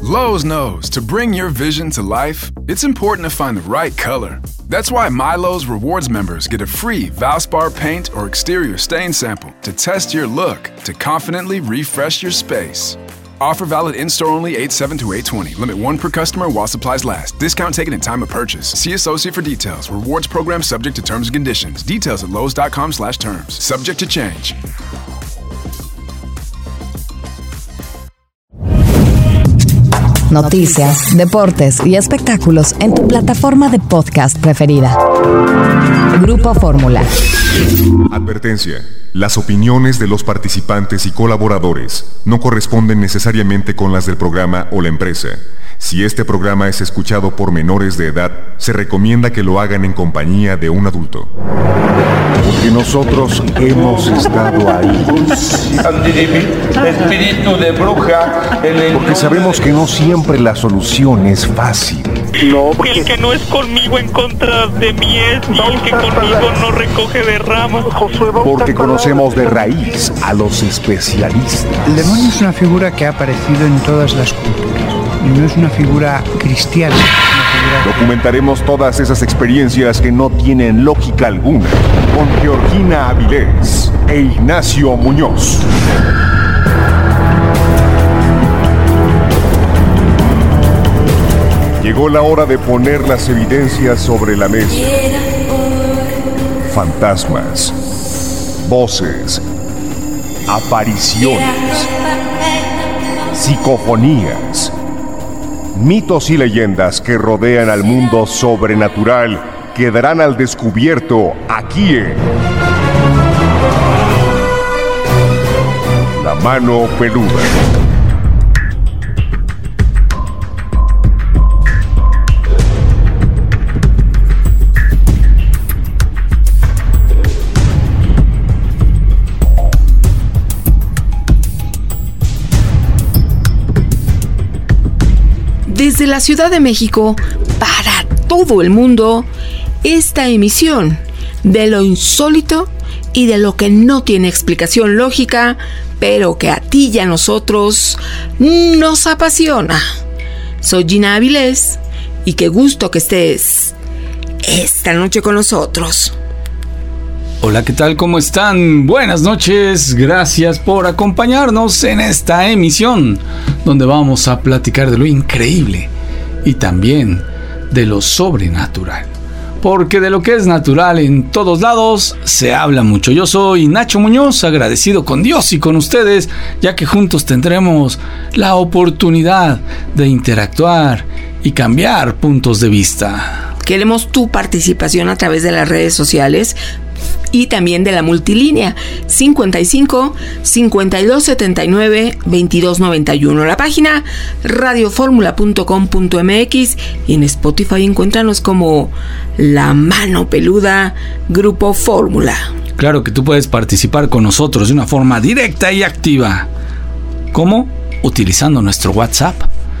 Lowe's knows to bring your vision to life, it's important to find the right color. That's why MyLowe's Rewards members get a free Valspar paint or exterior stain sample to test your look to confidently refresh your space. Offer valid in-store only 8/7 to 8/20. Limit 1 per customer while supplies last. Discount taken in time of purchase. See associate for details. Rewards program subject to terms and conditions. Details at lowes.com/terms. Subject to change. Noticias, deportes y espectáculos en tu plataforma de podcast preferida. Grupo Fórmula. Advertencia. Las opiniones de los participantes y colaboradores no corresponden necesariamente con las del programa o la empresa. Si este programa es escuchado por menores de edad, se recomienda que lo hagan en compañía de un adulto. Porque nosotros hemos estado ahí. Espíritu de bruja. Porque sabemos que no siempre la solución es fácil. No, el que no es conmigo en contra de mí es, y el que conmigo no recoge de ramas. Porque conocemos de raíz a los especialistas. El demonio es una figura que ha aparecido en todas las culturas. Y no es una figura cristiana. Documentaremos todas esas experiencias que no tienen lógica alguna con Georgina Avilés e Ignacio Muñoz. Llegó la hora de poner las evidencias sobre la mesa. Fantasmas, voces, apariciones, psicofonías, mitos y leyendas que rodean al mundo sobrenatural quedarán al descubierto aquí en La Mano Peluda. Desde la Ciudad de México, para todo el mundo, esta emisión de lo insólito y de lo que no tiene explicación lógica, pero que a ti y a nosotros nos apasiona. Soy Gina Avilés y qué gusto que estés esta noche con nosotros. Hola, ¿qué tal? ¿Cómo están? Buenas noches, gracias por acompañarnos en esta emisión donde vamos a platicar de lo increíble y también de lo sobrenatural, porque de lo que es natural en todos lados se habla mucho. Yo soy Nacho Muñoz, agradecido con Dios y con ustedes, ya que juntos tendremos la oportunidad de interactuar y cambiar puntos de vista. Queremos tu participación a través de las redes sociales y también de la multilínea 55 52 79 22 91, la página radioformula.com.mx, y en Spotify encuéntranos como La Mano Peluda Grupo Fórmula. Claro que tú puedes participar con nosotros de una forma directa y activa. ¿Cómo? Utilizando nuestro WhatsApp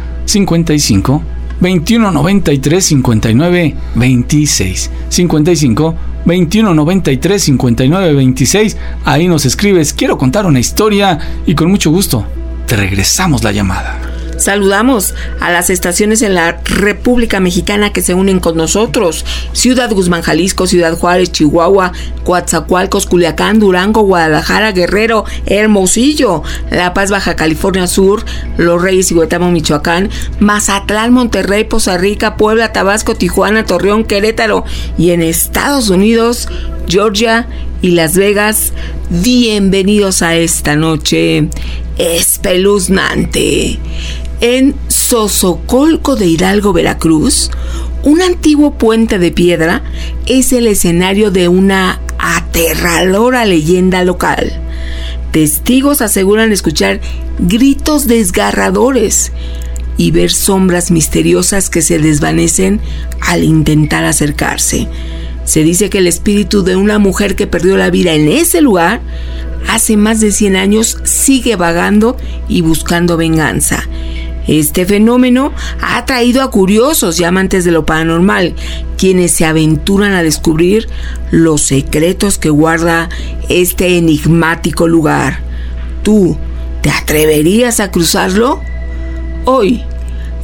55 21 93 59 26 55 21 93 59 26. Ahí nos escribes: quiero contar una historia, y con mucho gusto te regresamos la llamada. Saludamos a las estaciones en la República Mexicana que se unen con nosotros: Ciudad Guzmán, Jalisco; Ciudad Juárez, Chihuahua; Coatzacoalcos, Culiacán; Durango; Guadalajara; Guerrero; Hermosillo; La Paz, Baja California Sur; Los Reyes y Huetamo, Michoacán; Mazatlán, Monterrey, Poza Rica; Puebla, Tabasco; Tijuana, Torreón, Querétaro; y en Estados Unidos, Georgia y Las Vegas. Bienvenidos a esta noche espeluznante. En Sosocolco de Hidalgo, Veracruz, un antiguo puente de piedra es el escenario de una aterradora leyenda local. Testigos aseguran escuchar gritos desgarradores y ver sombras misteriosas que se desvanecen al intentar acercarse. Se dice que el espíritu de una mujer que perdió la vida en ese lugar hace más de 100 años sigue vagando y buscando venganza. Este fenómeno ha atraído a curiosos y amantes de lo paranormal, quienes se aventuran a descubrir los secretos que guarda este enigmático lugar. ¿Tú te atreverías a cruzarlo? Hoy,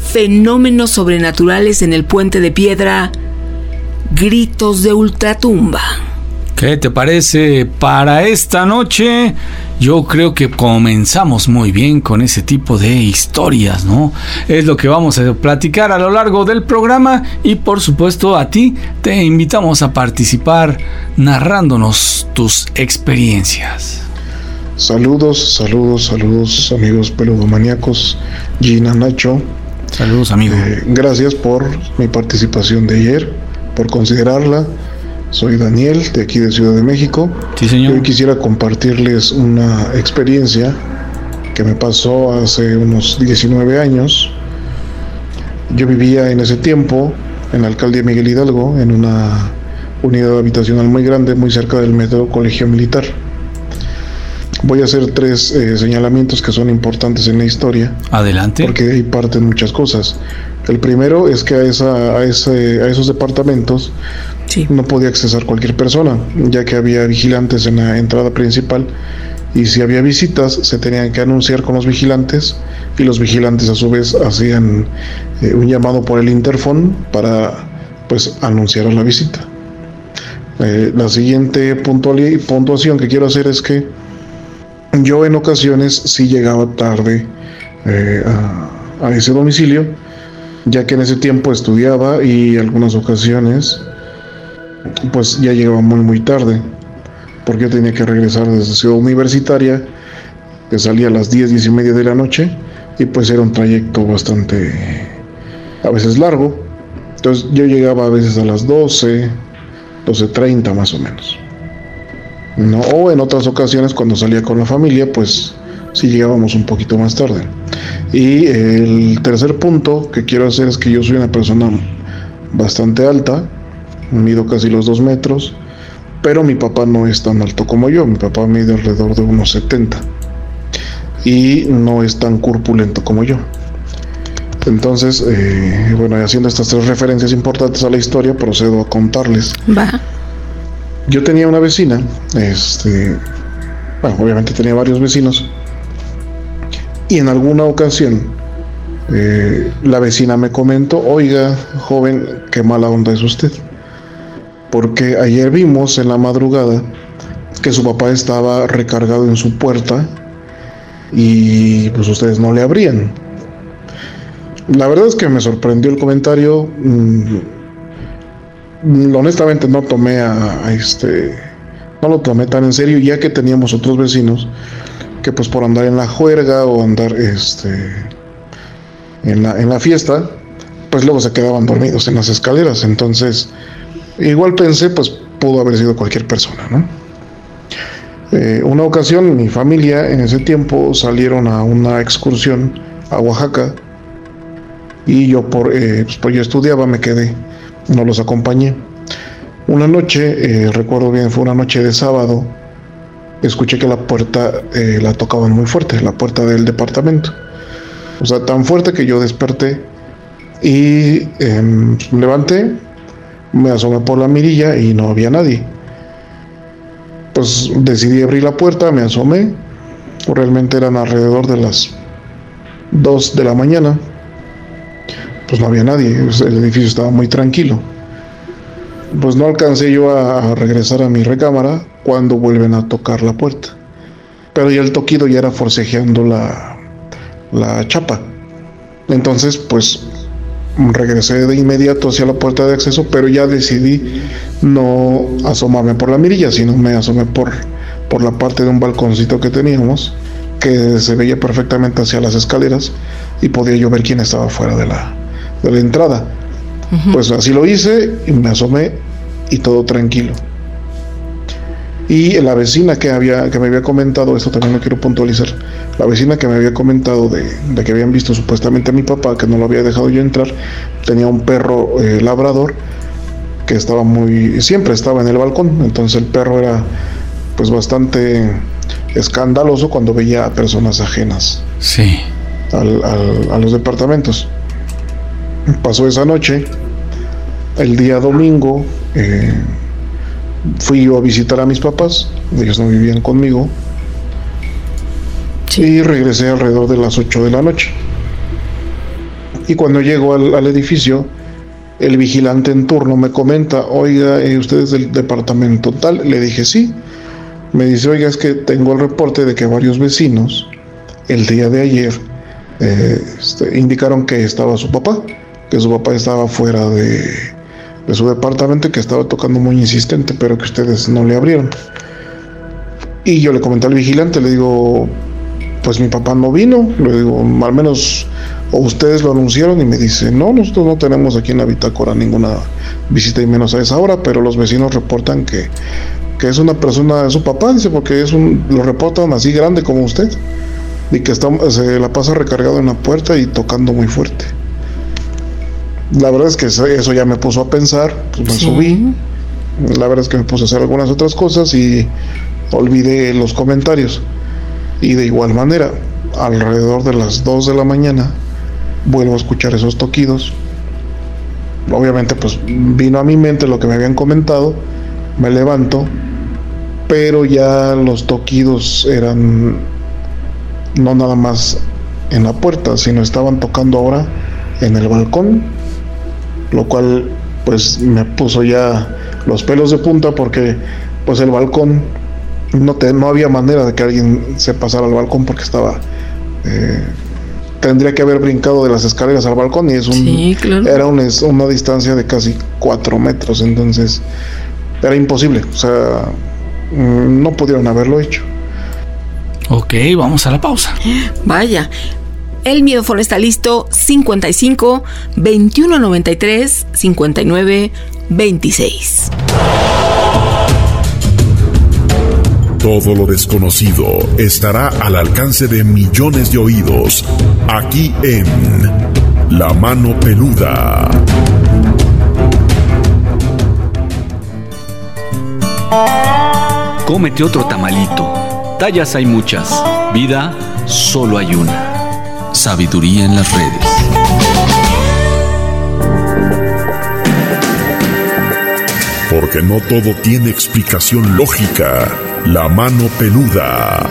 fenómenos sobrenaturales en el puente de piedra, gritos de ultratumba. ¿Qué te parece para esta noche? Yo creo que comenzamos muy bien con ese tipo de historias, ¿no? Es lo que vamos a platicar a lo largo del programa y por supuesto a ti te invitamos a participar narrándonos tus experiencias. Saludos amigos peludomaníacos, Gina, Nacho. Saludos, amigo. Gracias por mi participación de ayer, por considerarla. Soy Daniel, de aquí de Ciudad de México. Sí, señor. Hoy quisiera compartirles una experiencia que me pasó hace unos 19 años. Yo vivía en ese tiempo en la alcaldía Miguel Hidalgo, en una unidad habitacional muy grande, muy cerca del metro Colegio Militar. Voy a hacer 3 señalamientos que son importantes en la historia. Adelante. Porque ahí parten muchas cosas. El primero es que a esos departamentos no podía accesar cualquier persona, ya que había vigilantes en la entrada principal, y si había visitas se tenían que anunciar con los vigilantes, y los vigilantes a su vez hacían un llamado por el interfón para pues anunciar a la visita. La siguiente puntuación que quiero hacer es que yo en ocasiones sí llegaba tarde a ese domicilio, ya que en ese tiempo estudiaba y algunas ocasiones pues ya llegaba muy tarde, porque yo tenía que regresar desde Ciudad Universitaria, que salía a las 10:30 de la noche, y pues era un trayecto bastante, a veces largo. Entonces yo llegaba a veces a las 12:30 más o menos, ¿no? O en otras ocasiones cuando salía con la familia, pues sí llegábamos un poquito más tarde. Y el tercer punto que quiero hacer es que yo soy una persona bastante alta, mido casi los 2 metros, pero mi papá no es tan alto como yo. Mi papá mide alrededor de unos 70 y no es tan corpulento como yo. Entonces, bueno, haciendo estas 3 referencias importantes a la historia, procedo a contarles. Va. Yo tenía una vecina, bueno, obviamente tenía varios vecinos, y en alguna ocasión la vecina me comentó: oiga, joven, qué mala onda es usted, porque ayer vimos en la madrugada que su papá estaba recargado en su puerta y pues ustedes no le abrían. La verdad es que me sorprendió el comentario. Honestamente no tomé no lo tomé tan en serio, ya que teníamos otros vecinos que pues por andar en la juerga o andar en la fiesta, pues luego se quedaban dormidos en las escaleras. Entonces igual pensé, pues pudo haber sido cualquier persona, ¿no? Una ocasión mi familia en ese tiempo salieron a una excursión a Oaxaca, y yo pues yo estudiaba, me quedé, no los acompañé. Una noche, recuerdo bien, fue una noche de sábado, escuché que la puerta la tocaban muy fuerte, la puerta del departamento. O sea, tan fuerte que yo desperté y me levanté, me asomé por la mirilla y no había nadie. Pues decidí abrir la puerta, me asomé, realmente eran alrededor de las 2 de la mañana. Pues no había nadie, el edificio estaba muy tranquilo. Pues no alcancé yo a regresar a mi recámara cuando vuelven a tocar la puerta, pero ya el toquido ya era forcejeando la chapa. Entonces pues regresé de inmediato hacia la puerta de acceso, pero ya decidí no asomarme por la mirilla, sino me asomé por la parte de un balconcito que teníamos, que se veía perfectamente hacia las escaleras, y podía yo ver quién estaba fuera de la entrada. Pues así lo hice y me asomé y todo tranquilo. Y la vecina que me había comentado, esto también lo quiero puntualizar, la vecina que me había comentado de que habían visto supuestamente a mi papá, que no lo había dejado yo entrar, tenía un perro labrador que siempre estaba en el balcón. Entonces el perro era pues bastante escandaloso cuando veía a personas ajenas, sí, a los departamentos. Pasó esa noche. El día domingo fui yo a visitar a mis papás, ellos no vivían conmigo, y regresé alrededor de las 8 de la noche. Y cuando llego al edificio, el vigilante en turno me comenta, oiga, ¿usted es del departamento tal? Le dije sí. Me dice, oiga, es que tengo el reporte de que varios vecinos el día de ayer indicaron que estaba su papá, que su papá estaba fuera de su departamento y que estaba tocando muy insistente, pero que ustedes no le abrieron. Y yo le comenté al vigilante, le digo, pues mi papá no vino, le digo, al menos o ustedes lo anunciaron, y me dice, no, nosotros no tenemos aquí en la bitácora ninguna visita y menos a esa hora, pero los vecinos reportan que es una persona, es su papá, dice, porque lo reportan así grande como usted, y que se la pasa recargado en la puerta y tocando muy fuerte. La verdad es que eso ya me puso a pensar, pues me subí, la verdad es que me puse a hacer algunas otras cosas y olvidé los comentarios. Y de igual manera, alrededor de las 2 de la mañana, vuelvo a escuchar esos toquidos. Obviamente pues vino a mi mente lo que me habían comentado, me levanto, pero ya los toquidos eran no nada más en la puerta, sino estaban tocando ahora en el balcón, lo cual pues me puso ya los pelos de punta, porque pues el balcón no había manera de que alguien se pasara al balcón, porque estaba tendría que haber brincado de las escaleras al balcón, y era una distancia de casi 4 metros, entonces era imposible, o sea, no pudieron haberlo hecho. Ok, vamos a la pausa. Vaya, el Miedofón está listo. 55 21 93 59 26. Todo lo desconocido estará al alcance de millones de oídos, aquí en La Mano Peluda. Cómete otro tamalito. Tallas hay muchas, vida solo hay una. Sabiduría en las redes. Porque no todo tiene explicación lógica. La Mano Peluda.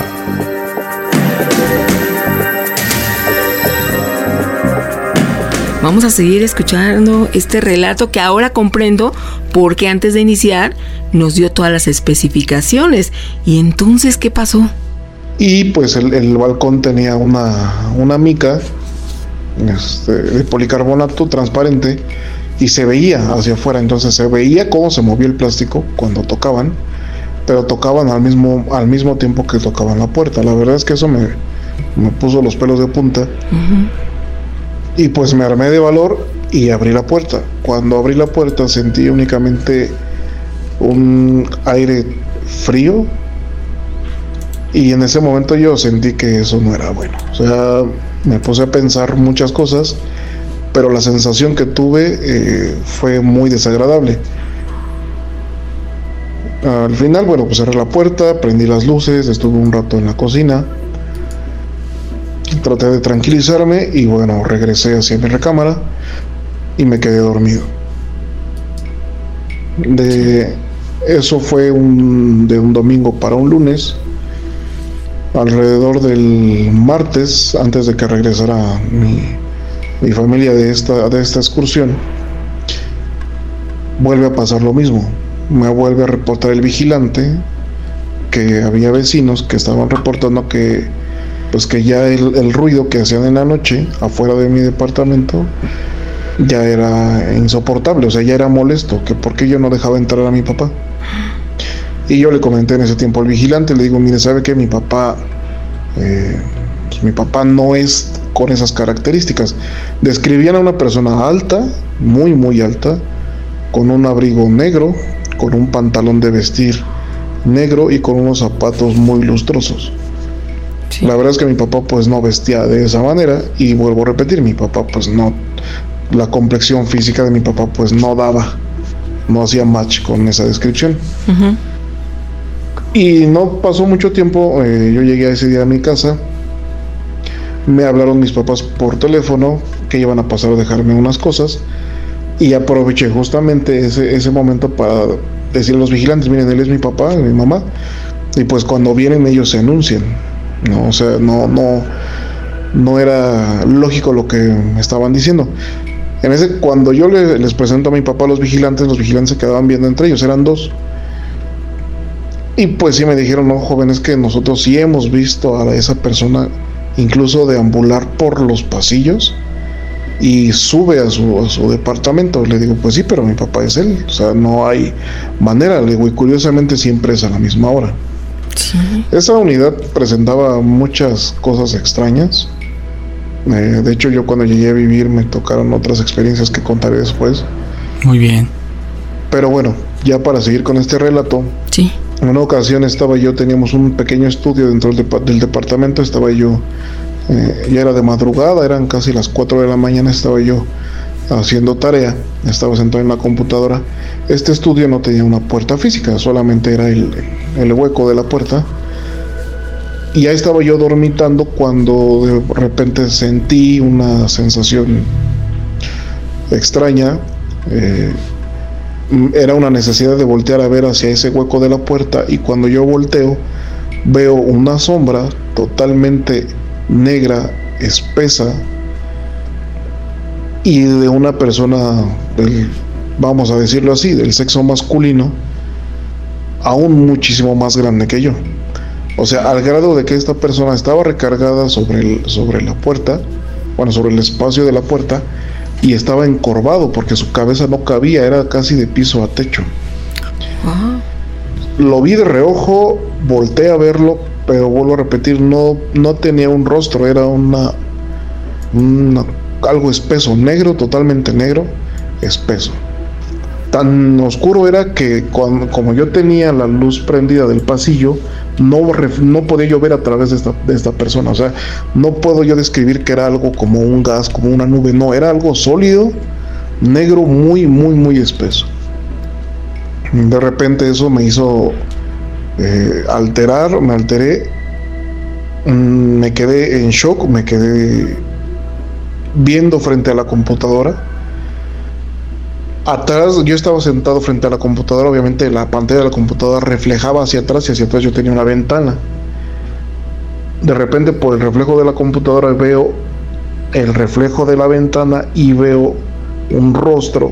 Vamos a seguir escuchando este relato que ahora comprendo porque antes de iniciar nos dio todas las especificaciones. ¿Y entonces qué pasó? Y pues el balcón tenía una mica de policarbonato transparente y se veía hacia afuera, entonces se veía cómo se movía el plástico cuando tocaban, pero tocaban al mismo tiempo que tocaban la puerta. La verdad es que eso me puso los pelos de punta. Uh-huh. Y pues me armé de valor y abrí la puerta. Cuando abrí la puerta sentí únicamente un aire frío, y en ese momento yo sentí que eso no era bueno. O sea, me puse a pensar muchas cosas, pero la sensación que tuve fue muy desagradable. Al final, bueno, pues cerré la puerta, prendí las luces, estuve un rato en la cocina, traté de tranquilizarme y bueno, regresé hacia mi recámara y me quedé dormido. Eso fue de un domingo para un lunes. Alrededor del martes, antes de que regresara mi familia de esta excursión, vuelve a pasar lo mismo. Me vuelve a reportar el vigilante que había vecinos que estaban reportando que ya el ruido que hacían en la noche afuera de mi departamento ya era insoportable, o sea, ya era molesto, que por qué yo no dejaba entrar a mi papá. Y yo le comenté en ese tiempo al vigilante, le digo, mire, ¿sabe qué? Mi papá no es con esas características. Describían a una persona alta, muy muy alta, con un abrigo negro, con un pantalón de vestir negro y con unos zapatos muy lustrosos. Sí. La verdad es que mi papá pues no vestía de esa manera, y vuelvo a repetir, mi papá pues no, la complexión física de mi papá pues no hacía match con esa descripción. Uh-huh. Y no pasó mucho tiempo, yo llegué ese día a mi casa, me hablaron mis papás por teléfono que iban a pasar a dejarme unas cosas, y aproveché justamente ese momento para decirle a los vigilantes, miren, él es mi papá y mi mamá, y pues cuando vienen ellos se anuncian, ¿no? O sea, no no era lógico lo que me estaban diciendo. Cuando yo les presento a mi papá a los vigilantes se quedaban viendo entre ellos, eran 2. Y pues sí me dijeron, no, joven, es que nosotros sí hemos visto a esa persona incluso deambular por los pasillos y sube a su departamento. Le digo, pues sí, pero mi papá es él, o sea, no hay manera. Le digo, y curiosamente siempre es a la misma hora. Sí. Esa unidad presentaba muchas cosas extrañas. De hecho, yo cuando llegué a vivir me tocaron otras experiencias que contaré después. Muy bien. Pero bueno, ya para seguir con este relato. Sí. En una ocasión teníamos un pequeño estudio dentro del departamento, estaba yo, ya era de madrugada, eran casi las 4 de la mañana, estaba yo haciendo tarea, estaba sentado en la computadora. Este estudio no tenía una puerta física, solamente era el hueco de la puerta. Y ya estaba yo dormitando cuando de repente sentí una sensación extraña. Era una necesidad de voltear a ver hacia ese hueco de la puerta, y cuando yo volteo veo una sombra totalmente negra, espesa, y de una persona vamos a decirlo así, del sexo masculino, aún muchísimo más grande que yo. O sea, al grado de que esta persona estaba recargada sobre la puerta, sobre el espacio de la puerta, y estaba encorvado porque su cabeza no cabía, era casi de piso a techo. Lo vi de reojo, volteé a verlo, pero vuelvo a repetir, no tenía un rostro, era algo espeso, negro, totalmente negro, espeso. Tan oscuro era que como yo tenía la luz prendida del pasillo, no podía yo ver a través de esta persona. O sea, no puedo yo describir que era algo como un gas, como una nube. No, era algo sólido, negro, muy, muy, muy espeso. De repente eso me hizo me alteré, me quedé en shock, me quedé viendo frente a la computadora. Atrás, yo estaba sentado frente a la computadora, obviamente la pantalla de la computadora reflejaba hacia atrás, y hacia atrás yo tenía una ventana. De repente, por el reflejo de la computadora, veo el reflejo de la ventana y veo un rostro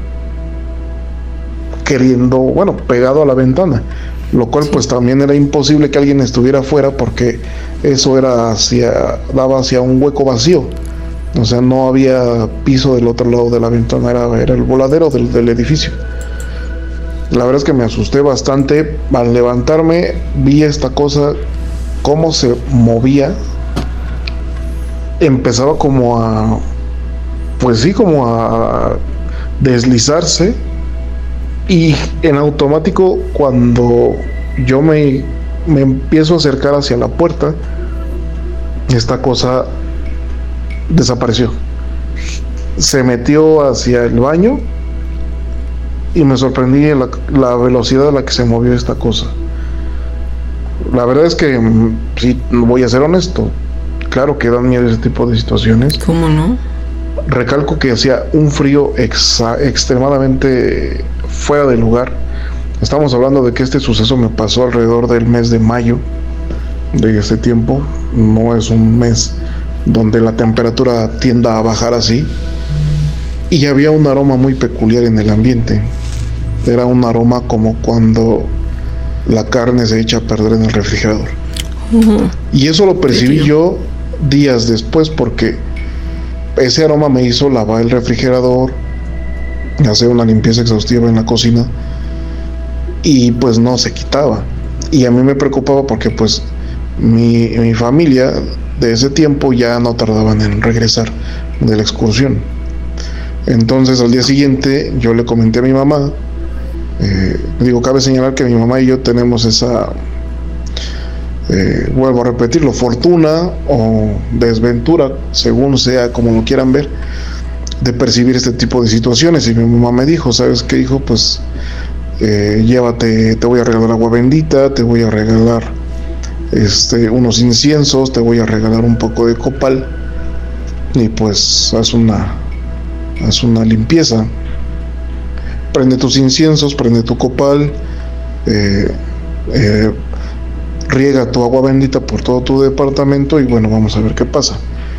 pegado a la ventana, lo cual pues también era imposible que alguien estuviera afuera, porque eso daba hacia un hueco vacío. O sea, no había piso del otro lado de la ventana, era el voladero del edificio. La verdad es que me asusté bastante. Al levantarme vi esta cosa, cómo se movía. Empezaba como a deslizarse, y en automático, cuando yo me empiezo a acercar hacia la puerta, esta cosa desapareció. Se metió hacia el baño, y me sorprendí la velocidad a la que se movió esta cosa. La verdad es que, sí, voy a ser honesto, claro que dan miedo ese tipo de situaciones. ¿Cómo no? Recalco que hacía un frío extremadamente fuera de lugar. Estamos hablando de que este suceso me pasó alrededor del mes de mayo de este tiempo. No es un mes donde la temperatura tienda a bajar así, y había un aroma muy peculiar en el ambiente. Era un aroma como cuando la carne se echa a perder en el refrigerador. Y eso lo percibí yo días después, porque ese aroma me hizo lavar el refrigerador, hacer una limpieza exhaustiva en la cocina, y pues no se quitaba. Y a mí me preocupaba porque pues mi familia de ese tiempo ya no tardaban en regresar de la excursión. Entonces al día siguiente yo le comenté a mi mamá, cabe señalar que mi mamá y yo tenemos esa, vuelvo a repetirlo, fortuna o desventura, según sea como lo quieran ver, de percibir este tipo de situaciones. Y mi mamá me dijo, ¿sabes qué, hijo? Pues llévate, te voy a regalar agua bendita, te voy a regalar unos inciensos, te voy a regalar un poco de copal, y pues haz una limpieza. Prende tus inciensos, prende tu copal, riega tu agua bendita por todo tu departamento, y bueno, vamos a ver qué pasa.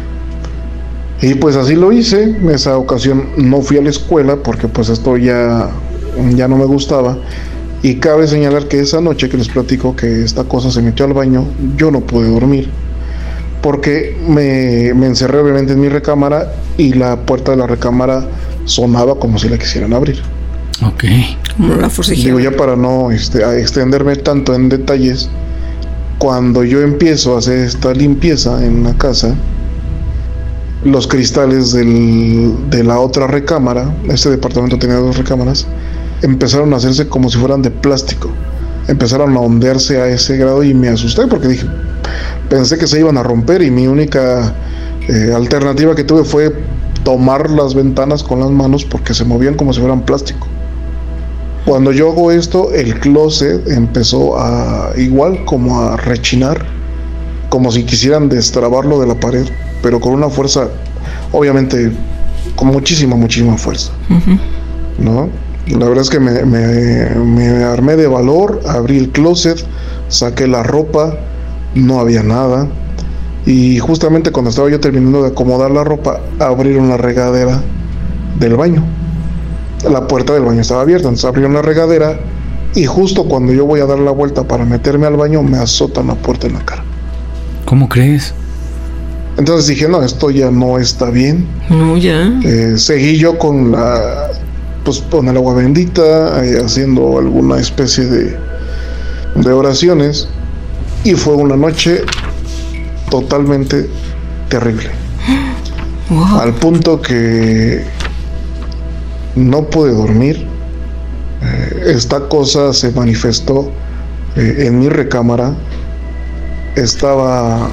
Y pues así lo hice. En esa ocasión no fui a la escuela porque pues esto ya no me gustaba. Y cabe señalar que esa noche que les platico que esta cosa se metió al baño, yo no pude dormir porque me encerré obviamente en mi recámara y la puerta de la recámara sonaba como si la quisieran abrir. Ok. Como la forcejeaban. Digo, ya para no extenderme tanto en detalles, cuando yo empiezo a hacer esta limpieza en la casa, los cristales de la otra recámara, este departamento tenía 2 recámaras, empezaron a hacerse como si fueran de plástico. Empezaron a ondearse a ese grado y me asusté porque pensé que se iban a romper y mi única alternativa que tuve fue tomar las ventanas con las manos porque se movían como si fueran plástico. Cuando yo hago esto, el closet empezó igual como a rechinar, como si quisieran destrabarlo de la pared, pero con una fuerza, obviamente, con muchísima fuerza, ¿no? La verdad es que me armé de valor, abrí el closet, saqué la ropa, no había nada, y justamente cuando estaba yo terminando de acomodar la ropa, abrieron la regadera del baño. La puerta del baño estaba abierta, entonces abrieron la regadera y justo cuando yo voy a dar la vuelta para meterme al baño, me azotan la puerta en la cara. ¿Cómo crees? Entonces dije, no, esto ya no está bien. No, ya. Seguí yo con el agua bendita, haciendo alguna especie de oraciones, y fue una noche totalmente terrible. Wow. Al punto que no pude dormir. Esta cosa se manifestó en mi recámara. Estaba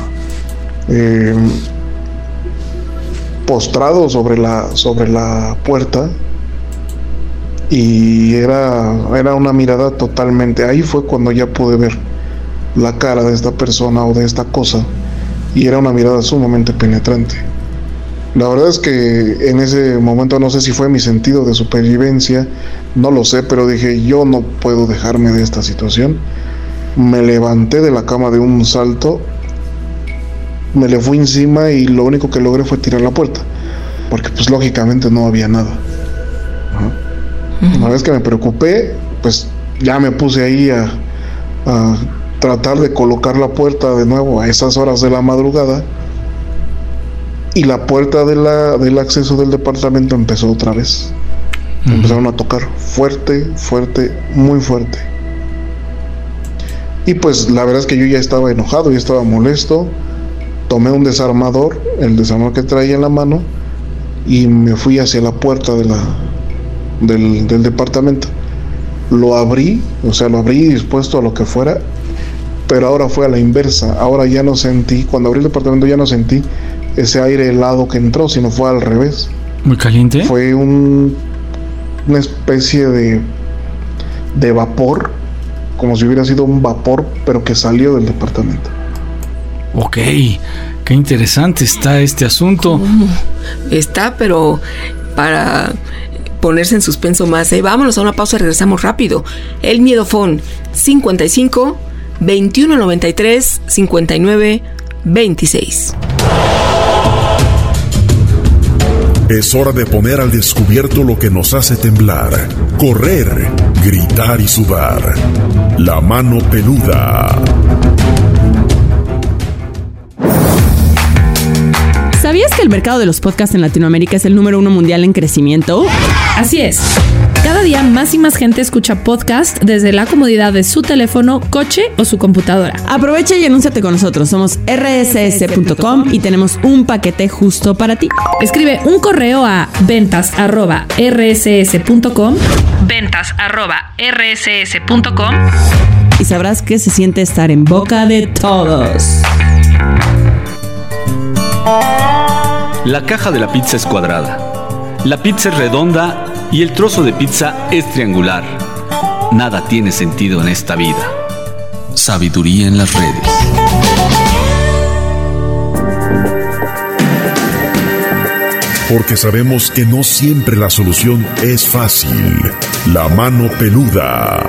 postrado sobre la puerta y era una mirada totalmente. Ahí fue cuando ya pude ver la cara de esta persona o de esta cosa, y era una mirada sumamente penetrante. La verdad es que en ese momento no sé si fue mi sentido de supervivencia, no lo sé, pero dije, yo no puedo dejarme de esta situación. Me levanté de la cama de un salto, me le fui encima y lo único que logré fue tirar la puerta, porque pues lógicamente no había nada. Una vez que me preocupé, pues ya me puse ahí a tratar de colocar la puerta de nuevo a esas horas de la madrugada. Y la puerta del acceso del departamento empezó otra vez. Empezaron a tocar fuerte, muy fuerte. Y pues la verdad es que yo ya estaba enojado, ya estaba molesto. Tomé un desarmador, el desarmador que traía en la mano, y me fui hacia la puerta del departamento. Lo abrí dispuesto a lo que fuera, pero ahora fue a la inversa. Ahora ya no sentí, cuando abrí el departamento ya no sentí ese aire helado que entró, sino fue al revés. ¿Muy caliente? Fue una especie de vapor, como si hubiera sido un vapor, pero que salió del departamento. Ok, qué interesante está este asunto. Está, pero para ponerse en suspenso más, vámonos a una pausa y regresamos rápido. El Miedofón 55 21 93 59 26. Es hora de poner al descubierto lo que nos hace temblar, correr, gritar y sudar. La mano peluda. ¿Sabías que el mercado de los podcasts en Latinoamérica es el número 1 mundial en crecimiento? Así es. Cada día más y más gente escucha podcast desde la comodidad de su teléfono, coche o su computadora. Aprovecha y anúnciate con nosotros. Somos rss.com y tenemos un paquete justo para ti. Escribe un correo a ventas@rss.com. ventas@rss.com y sabrás que se siente estar en boca de todos. La caja de la pizza es cuadrada, la pizza es redonda y el trozo de pizza es triangular. Nada tiene sentido en esta vida. Sabiduría en las redes. Porque sabemos que no siempre la solución es fácil. La mano peluda.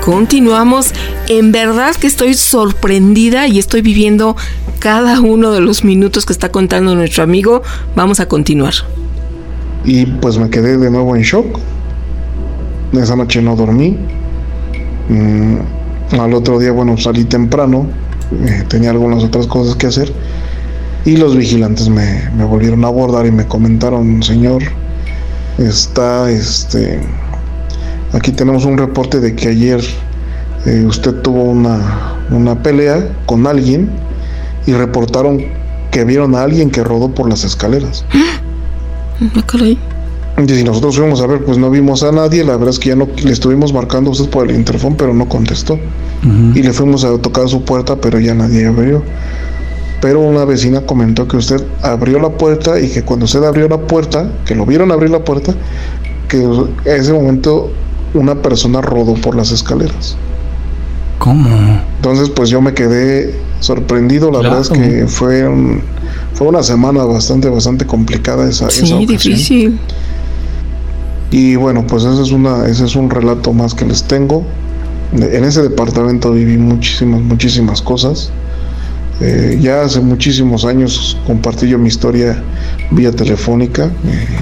Continuamos. En verdad que estoy sorprendida y estoy viviendo cada uno de los minutos que está contando nuestro amigo. Vamos a continuar. Y pues me quedé de nuevo en shock. Esa noche no dormí. Al otro día, bueno, salí temprano. Tenía algunas otras cosas que hacer. Y los vigilantes me volvieron a abordar y me comentaron: señor, aquí tenemos un reporte de que ayer usted tuvo una pelea con alguien y reportaron que vieron a alguien que rodó por las escaleras. Y si nosotros fuimos a ver, pues no vimos a nadie. La verdad es que ya no le estuvimos marcando a usted por el interfón, pero no contestó. Y le fuimos a tocar su puerta, pero ya nadie abrió. Pero una vecina comentó que usted abrió la puerta y que cuando usted abrió la puerta, que lo vieron abrir la puerta, que en ese momento una persona rodó por las escaleras. ¿Cómo? Entonces pues yo me quedé sorprendido. La verdad es que fue una semana bastante complicada esa ocasión. Difícil. Y bueno, pues ese es un relato más que les tengo. En ese departamento viví muchísimas cosas. Ya hace muchísimos años compartí yo mi historia vía telefónica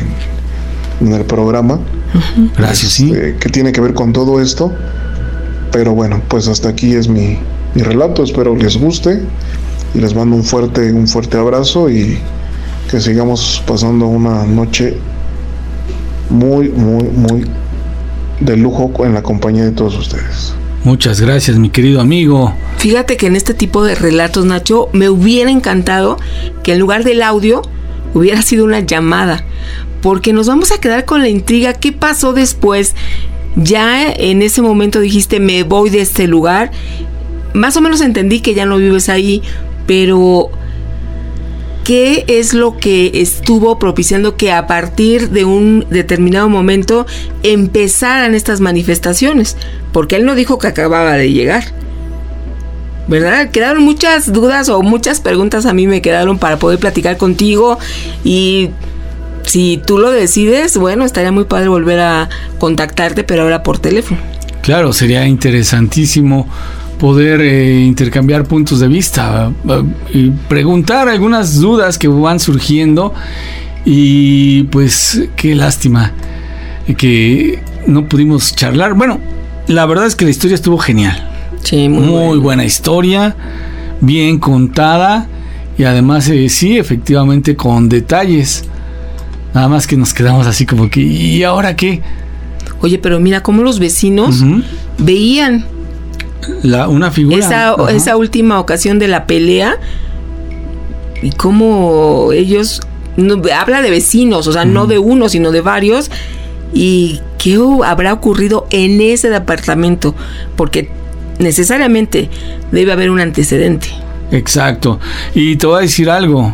en el programa. Gracias, sí. Que tiene que ver con todo esto. Pero bueno, pues hasta aquí es mi relato. Espero les guste y les mando un fuerte abrazo y que sigamos pasando una noche muy de lujo en la compañía de todos ustedes. Muchas gracias, mi querido amigo. Fíjate que en este tipo de relatos, Nacho, me hubiera encantado que en lugar del audio hubiera sido una llamada, porque nos vamos a quedar con la intriga. ¿Qué pasó después? Ya en ese momento dijiste: me voy de este lugar. Más o menos entendí que ya no vives ahí, pero ¿qué es lo que estuvo propiciando que a partir de un determinado momento empezaran estas manifestaciones? Porque él no dijo que acababa de llegar, ¿verdad? Quedaron muchas dudas o muchas preguntas a mí me quedaron para poder platicar contigo, y si tú lo decides, bueno, estaría muy padre volver a contactarte, pero ahora por teléfono. Claro, sería interesantísimo poder intercambiar puntos de vista y preguntar algunas dudas que van surgiendo. Y pues qué lástima que no pudimos charlar. Bueno, la verdad es que la historia estuvo genial. Sí, muy buena historia, bien contada y además sí, efectivamente con detalles. Nada más que nos quedamos así como que ¿y ahora qué? Oye, pero mira cómo los vecinos veían una figura. Esa última ocasión de la pelea, y cómo ellos habla de vecinos, o sea, no de uno, sino de varios. ¿Y qué habrá ocurrido en ese departamento? Porque necesariamente debe haber un antecedente. Exacto. Y te voy a decir algo.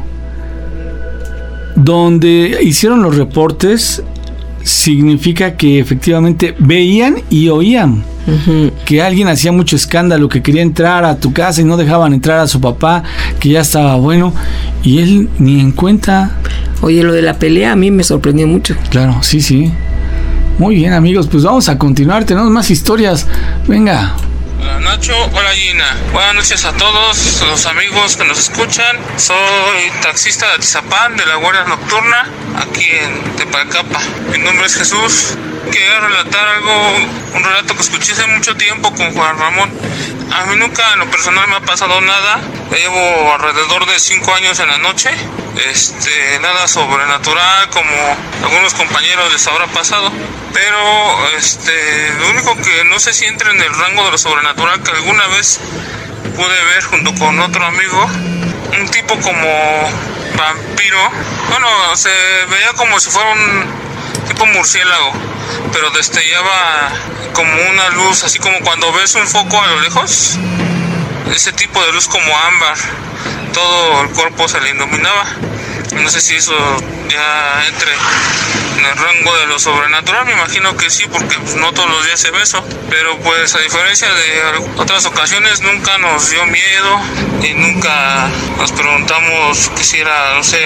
Donde hicieron los reportes, significa que efectivamente veían y oían que alguien hacía mucho escándalo, que quería entrar a tu casa y no dejaban entrar a su papá, que ya estaba bueno, y él ni en cuenta. Oye, lo de la pelea a mí me sorprendió mucho. Claro, sí. Muy bien, amigos, pues vamos a continuar, tenemos más historias. Venga. Hola Nacho, hola Gina. Buenas noches a todos los amigos que nos escuchan. Soy taxista de Atizapán, de la Guardia Nocturna, aquí en Tepalcapa. Mi nombre es Jesús. Quería relatar un relato que escuché hace mucho tiempo con Juan Ramón. A mí nunca en lo personal me ha pasado nada. Llevo alrededor de 5 años en la noche. Nada sobrenatural como algunos compañeros les habrá pasado. Pero lo único que no sé si entra en el rango de lo sobrenatural, que alguna vez pude ver junto con otro amigo, un tipo como vampiro. Bueno, se veía como si fuera un tipo murciélago, pero destellaba como una luz, así como cuando ves un foco a lo lejos, ese tipo de luz como ámbar, todo el cuerpo se le iluminaba. No sé si eso ya entre en el rango de lo sobrenatural, me imagino que sí, porque pues, no todos los días se ve eso. Pero pues a diferencia de otras ocasiones nunca nos dio miedo y nunca nos preguntamos que si era, no sé,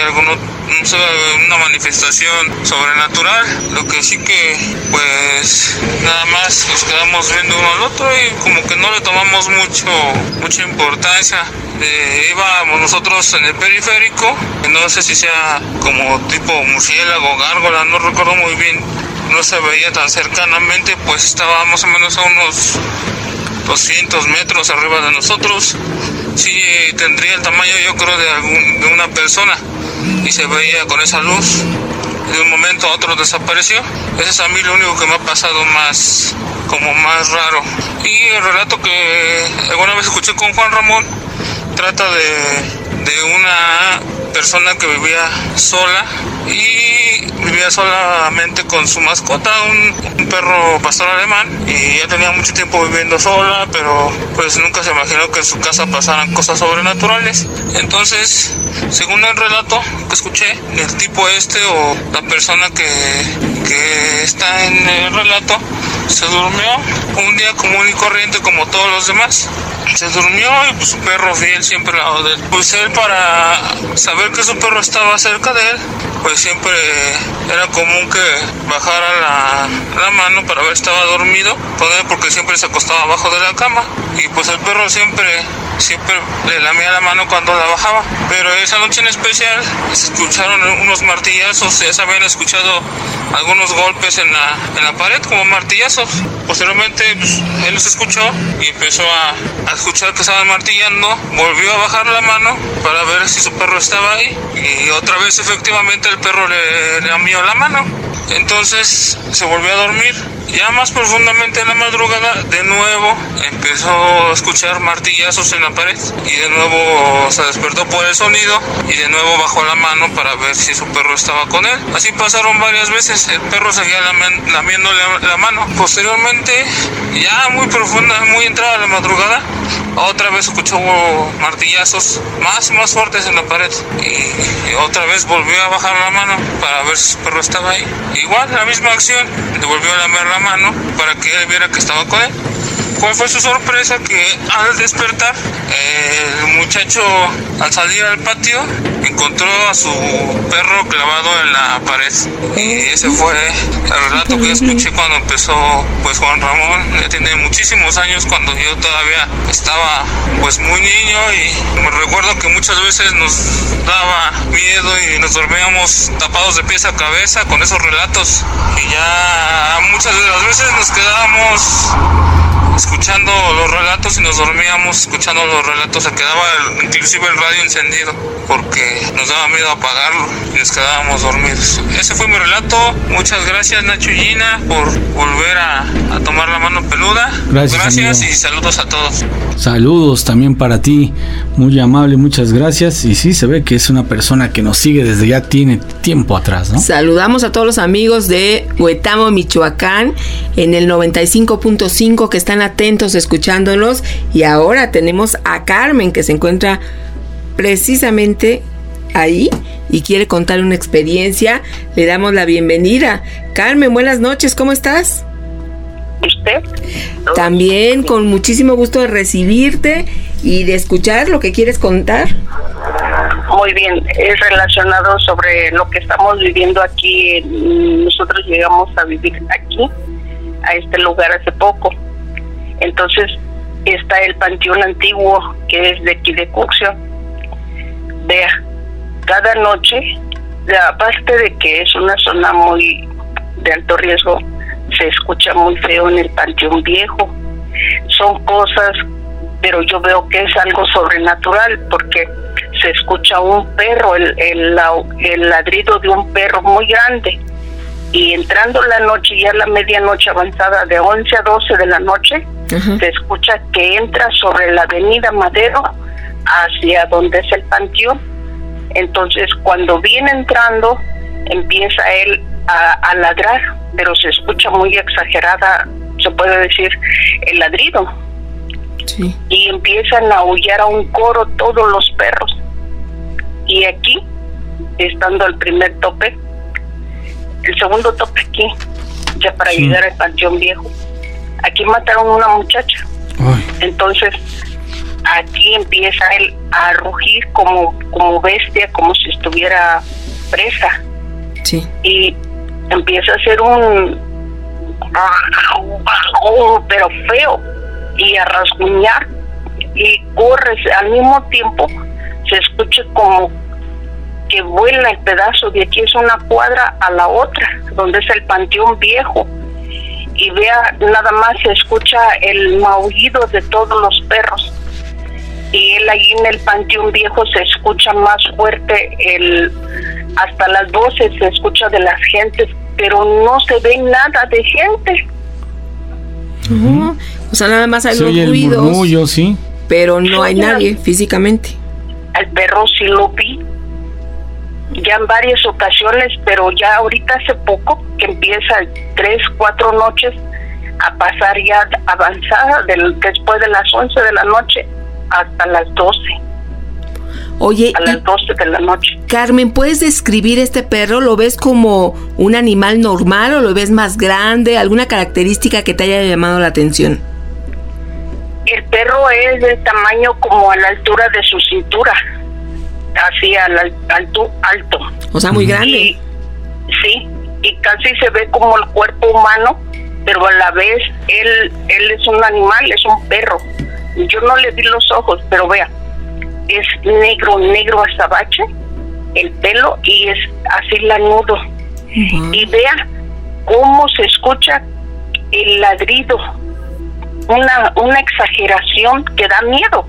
una manifestación sobrenatural. Lo que sí que pues nada más nos quedamos viendo uno al otro y como que no le tomamos mucha importancia. Íbamos nosotros en el periférico, no sé si sea como tipo murciélago, gárgola, no recuerdo muy bien, no se veía tan cercanamente, pues estaba más o menos a unos 200 metros arriba de nosotros. Sí tendría el tamaño, yo creo, de una persona, y se veía con esa luz. De un momento a otro desapareció. Ese es a mí lo único que me ha pasado más raro. Y el relato que alguna vez escuché con Juan Ramón trata de una persona que vivía sola y vivía solamente con su mascota, un perro pastor alemán, y ya tenía mucho tiempo viviendo sola, pero pues nunca se imaginó que en su casa pasaran cosas sobrenaturales. Entonces, según el relato que escuché, el tipo o la persona que está en el relato se durmió un día común y corriente como todos los demás. Se durmió y pues su perro fiel siempre al lado de él. Pues él, para saber que su perro estaba cerca de él, pues siempre era común que bajara la mano para ver si estaba dormido, porque siempre se acostaba abajo de la cama, y pues el perro siempre le lamía la mano cuando la bajaba. Pero esa noche en especial se escucharon unos martillazos, ya se habían escuchado algunos golpes en la pared como martillazos. Posteriormente pues, él los escuchó y empezó a escuchar que estaban martillando, volvió a bajar la mano para ver si su perro estaba ahí, y otra vez efectivamente el perro le lamió la mano. Entonces se volvió a dormir. Ya más profundamente en la madrugada, de nuevo empezó a escuchar martillazos en la pared, y de nuevo se despertó por el sonido y de nuevo bajó la mano para ver si su perro estaba con él. Así pasaron varias veces, el perro seguía lamiéndole la mano. Posteriormente, ya muy profunda, muy entrada la madrugada, otra vez escuchó martillazos más fuertes en la pared, y otra vez volvió a bajar la mano para ver si su perro estaba ahí. Igual la misma acción, le volvió a lamer la mano para que él viera que estaba con él. ¿Cuál fue su sorpresa? Que al despertar, el muchacho, al salir al patio, encontró a su perro clavado en la pared. Y ese fue el relato que yo escuché cuando empezó pues Juan Ramón. Ya tiene muchísimos años, cuando yo todavía estaba pues muy niño, y me recuerdo que muchas veces nos daba miedo y nos dormíamos tapados de pies a cabeza con esos relatos. Y ya muchas de las veces nos quedábamos escuchando los relatos y nos dormíamos escuchando los relatos. Se quedaba inclusive el radio encendido porque nos daba miedo apagarlo y nos quedábamos dormidos. Ese fue mi relato. Muchas gracias, Nacho y Gina, por volver a tomar la mano peluda. Gracias y saludos a todos. Saludos también para ti, muy amable, muchas gracias. Y sí, se ve que es una persona que nos sigue desde ya tiene tiempo atrás, ¿no? Saludamos a todos los amigos de Huetamo, Michoacán, en el 95.5, que están atentos escuchándonos. Y ahora tenemos a Carmen, que se encuentra precisamente ahí y quiere contar una experiencia. Le damos la bienvenida. Carmen, buenas noches, ¿cómo estás? ¿Usted? También con muchísimo gusto de recibirte y de escuchar lo que quieres contar. Muy bien, es relacionado sobre lo que estamos viviendo aquí. Nosotros llegamos a vivir aquí, a este lugar hace poco. Entonces está el panteón antiguo, que es de aquí de Cuxio. Vea, cada noche, aparte de que es una zona muy de alto riesgo, se escucha muy feo en el panteón viejo. Son cosas, pero yo veo que es algo sobrenatural, porque se escucha un perro, el ladrido de un perro muy grande. Y entrando la noche, ya la medianoche avanzada, de 11 a 12 de la noche, se escucha que entra sobre la avenida Madero hacia donde es el panteón. Entonces, cuando viene entrando, empieza él a ladrar, pero se escucha muy exagerada, se puede decir, el ladrido. Sí. Y empiezan a aullar a un coro todos los perros. Y aquí estando el primer tope, el segundo tope aquí, ya para llegar al Panteón Viejo. Aquí mataron a una muchacha. Ay. Entonces, aquí empieza él a rugir como bestia, como si estuviera presa. Sí. Y empieza a hacer pero feo, y a rasguñar, y corre. Al mismo tiempo se escucha como que vuela el pedazo de aquí, es una cuadra a la otra, donde es el Panteón Viejo, y vea, nada más se escucha el maullido de todos los perros, y él allí en el Panteón Viejo se escucha más fuerte, hasta las voces se escucha de las gentes, pero no se ve nada de gente. Uh-huh. O sea, nada más hay se los oye ruidos, el murmullo, sí, pero no hay nadie físicamente. Al perro sí lo vi ya en varias ocasiones, pero ya ahorita hace poco que empieza 3, 4 noches a pasar ya avanzada, después de las 11 de la noche hasta las 12. Oye, a las 12 de la noche. Carmen, ¿puedes describir este perro? ¿Lo ves como un animal normal o lo ves más grande? ¿Alguna característica que te haya llamado la atención? El perro es del tamaño como a la altura de su cintura, así alto. O sea, muy grande. Sí, y casi se ve como el cuerpo humano, pero a la vez él es un animal, es un perro. Yo no le vi los ojos, pero vea, es negro azabache, el pelo, y es así lanudo. Uh-huh. Y vea cómo se escucha el ladrido, una exageración que da miedo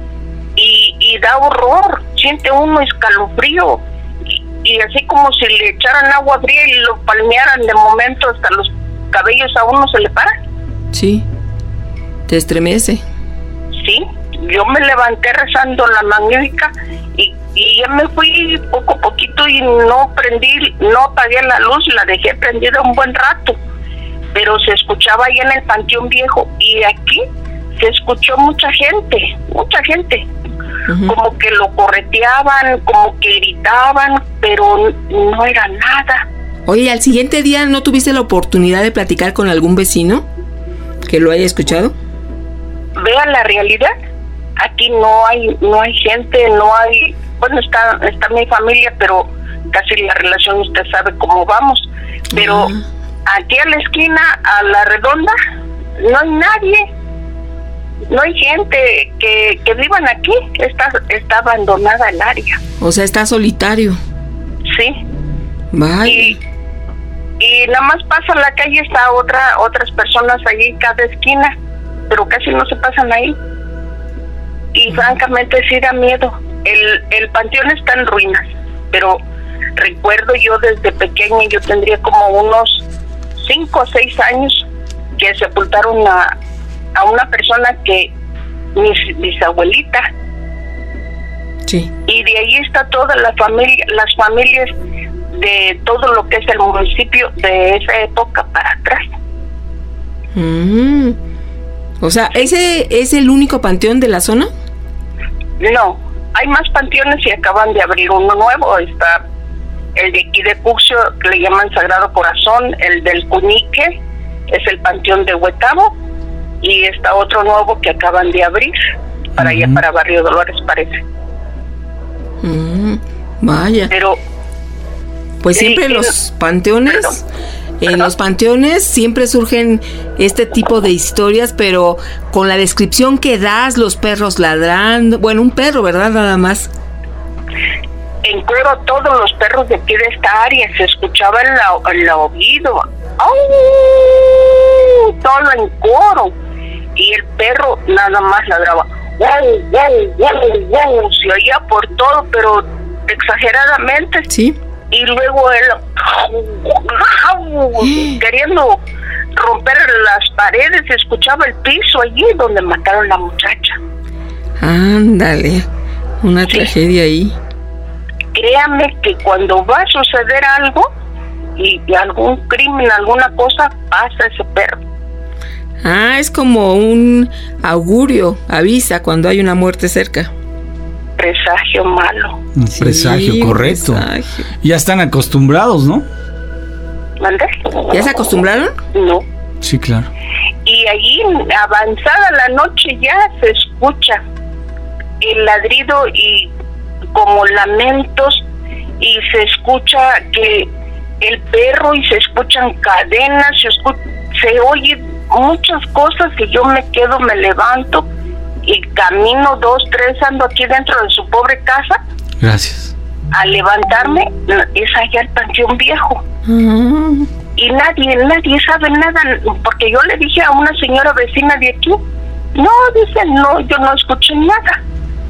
y da horror, siente uno escalofrío, y así como si le echaran agua fría y lo palmearan, de momento hasta los cabellos a uno se le para. Sí, te estremece. Sí, yo me levanté rezando la Magnífica y ya me fui poco a poquito y no apagué la luz, la dejé prendida un buen rato, pero se escuchaba ahí en el Panteón Viejo, y aquí se escuchó mucha gente, uh-huh. Como que lo correteaban, como que gritaban, pero no era nada. Oye, ¿al siguiente día no tuviste la oportunidad de platicar con algún vecino que lo haya escuchado? Vean la realidad, aquí no hay gente, no hay, bueno, está mi familia, pero casi la relación usted sabe cómo vamos, pero aquí a la esquina, a la redonda, no hay nadie, no hay gente que vivan aquí, está abandonada el área. O sea, está solitario. Sí. Vaya. Y nada más pasa la calle, está otras personas allí en cada esquina, pero casi no se pasan ahí. Y francamente sí da miedo. El panteón está en ruinas, pero recuerdo yo desde pequeña, yo tendría como unos 5 o 6 años, que sepultaron a una persona que mis abuelita. Sí. Y de ahí está toda las familias de todo lo que es el municipio de esa época para atrás. O sea, ¿ese es el único panteón de la zona? No, hay más panteones y acaban de abrir uno nuevo. Está el de aquí de Cuxio, que le llaman Sagrado Corazón, el del Cunique, es el panteón de Huetamo, y está otro nuevo que acaban de abrir, para allá, para Barrio Dolores, parece. Vaya. Pero pues siempre los panteones... En los panteones siempre surgen este tipo de historias, pero con la descripción que das, los perros ladrando, bueno, un perro, ¿verdad? Nada más. En coro, todos los perros de aquí de esta área se escuchaba el oído. ¡Oh! Todo en coro. Y el perro nada más ladraba. Se oía por todo, pero exageradamente. Sí. Y luego él queriendo romper las paredes, escuchaba el piso allí donde mataron a la muchacha. Ándale, una tragedia ahí. Créame que cuando va a suceder algo y algún crimen, alguna cosa, pasa ese perro. Es como un augurio, avisa cuando hay una muerte cerca. presagio malo. Un presagio, correcto. Presagio. Ya están acostumbrados, ¿no? ¿Mande? ¿Ya se acostumbraron? No. Sí, claro. Y allí, avanzada la noche, ya se escucha el ladrido y como lamentos, y se escucha que el perro, y se escuchan cadenas, se oye muchas cosas, y yo me quedo, me levanto y camino 2, 3, ando aquí dentro de su pobre casa. Gracias. Al levantarme, es allá el Panteón Viejo. Y nadie sabe nada, porque yo le dije a una señora vecina de aquí, no, dice, no, yo no escuché nada.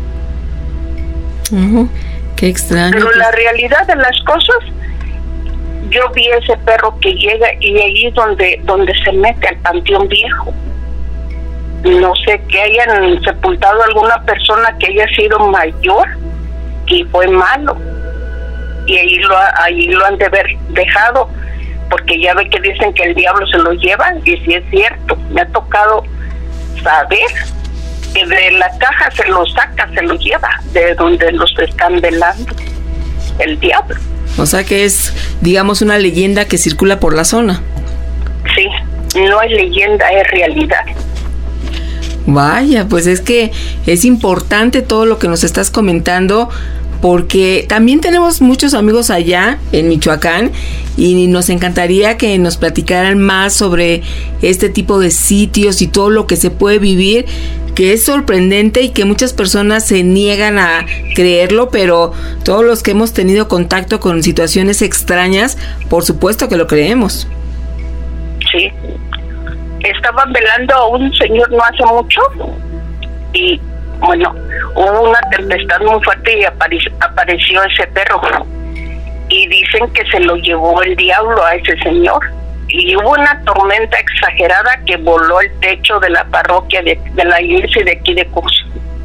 Qué extraño. Pero la realidad de las cosas, yo vi ese perro que llega, y allí donde se mete al Panteón Viejo. No sé, que hayan sepultado a alguna persona que haya sido mayor y fue malo, y ahí lo han de haber dejado, porque ya ve que dicen que el diablo se lo lleva, y si es cierto, me ha tocado saber que de la caja se lo saca, se lo lleva, de donde los están velando el diablo. O sea que es, digamos, una leyenda que circula por la zona. Sí, no es leyenda, es realidad. Vaya, pues es que es importante todo lo que nos estás comentando, porque también tenemos muchos amigos allá en Michoacán y nos encantaría que nos platicaran más sobre este tipo de sitios y todo lo que se puede vivir, que es sorprendente y que muchas personas se niegan a creerlo, pero todos los que hemos tenido contacto con situaciones extrañas, por supuesto que lo creemos. Sí. Estaban velando a un señor no hace mucho, y bueno, hubo una tempestad muy fuerte y apareció ese perro, y dicen que se lo llevó el diablo a ese señor, y hubo una tormenta exagerada que voló el techo de la parroquia de la iglesia de aquí de Cus.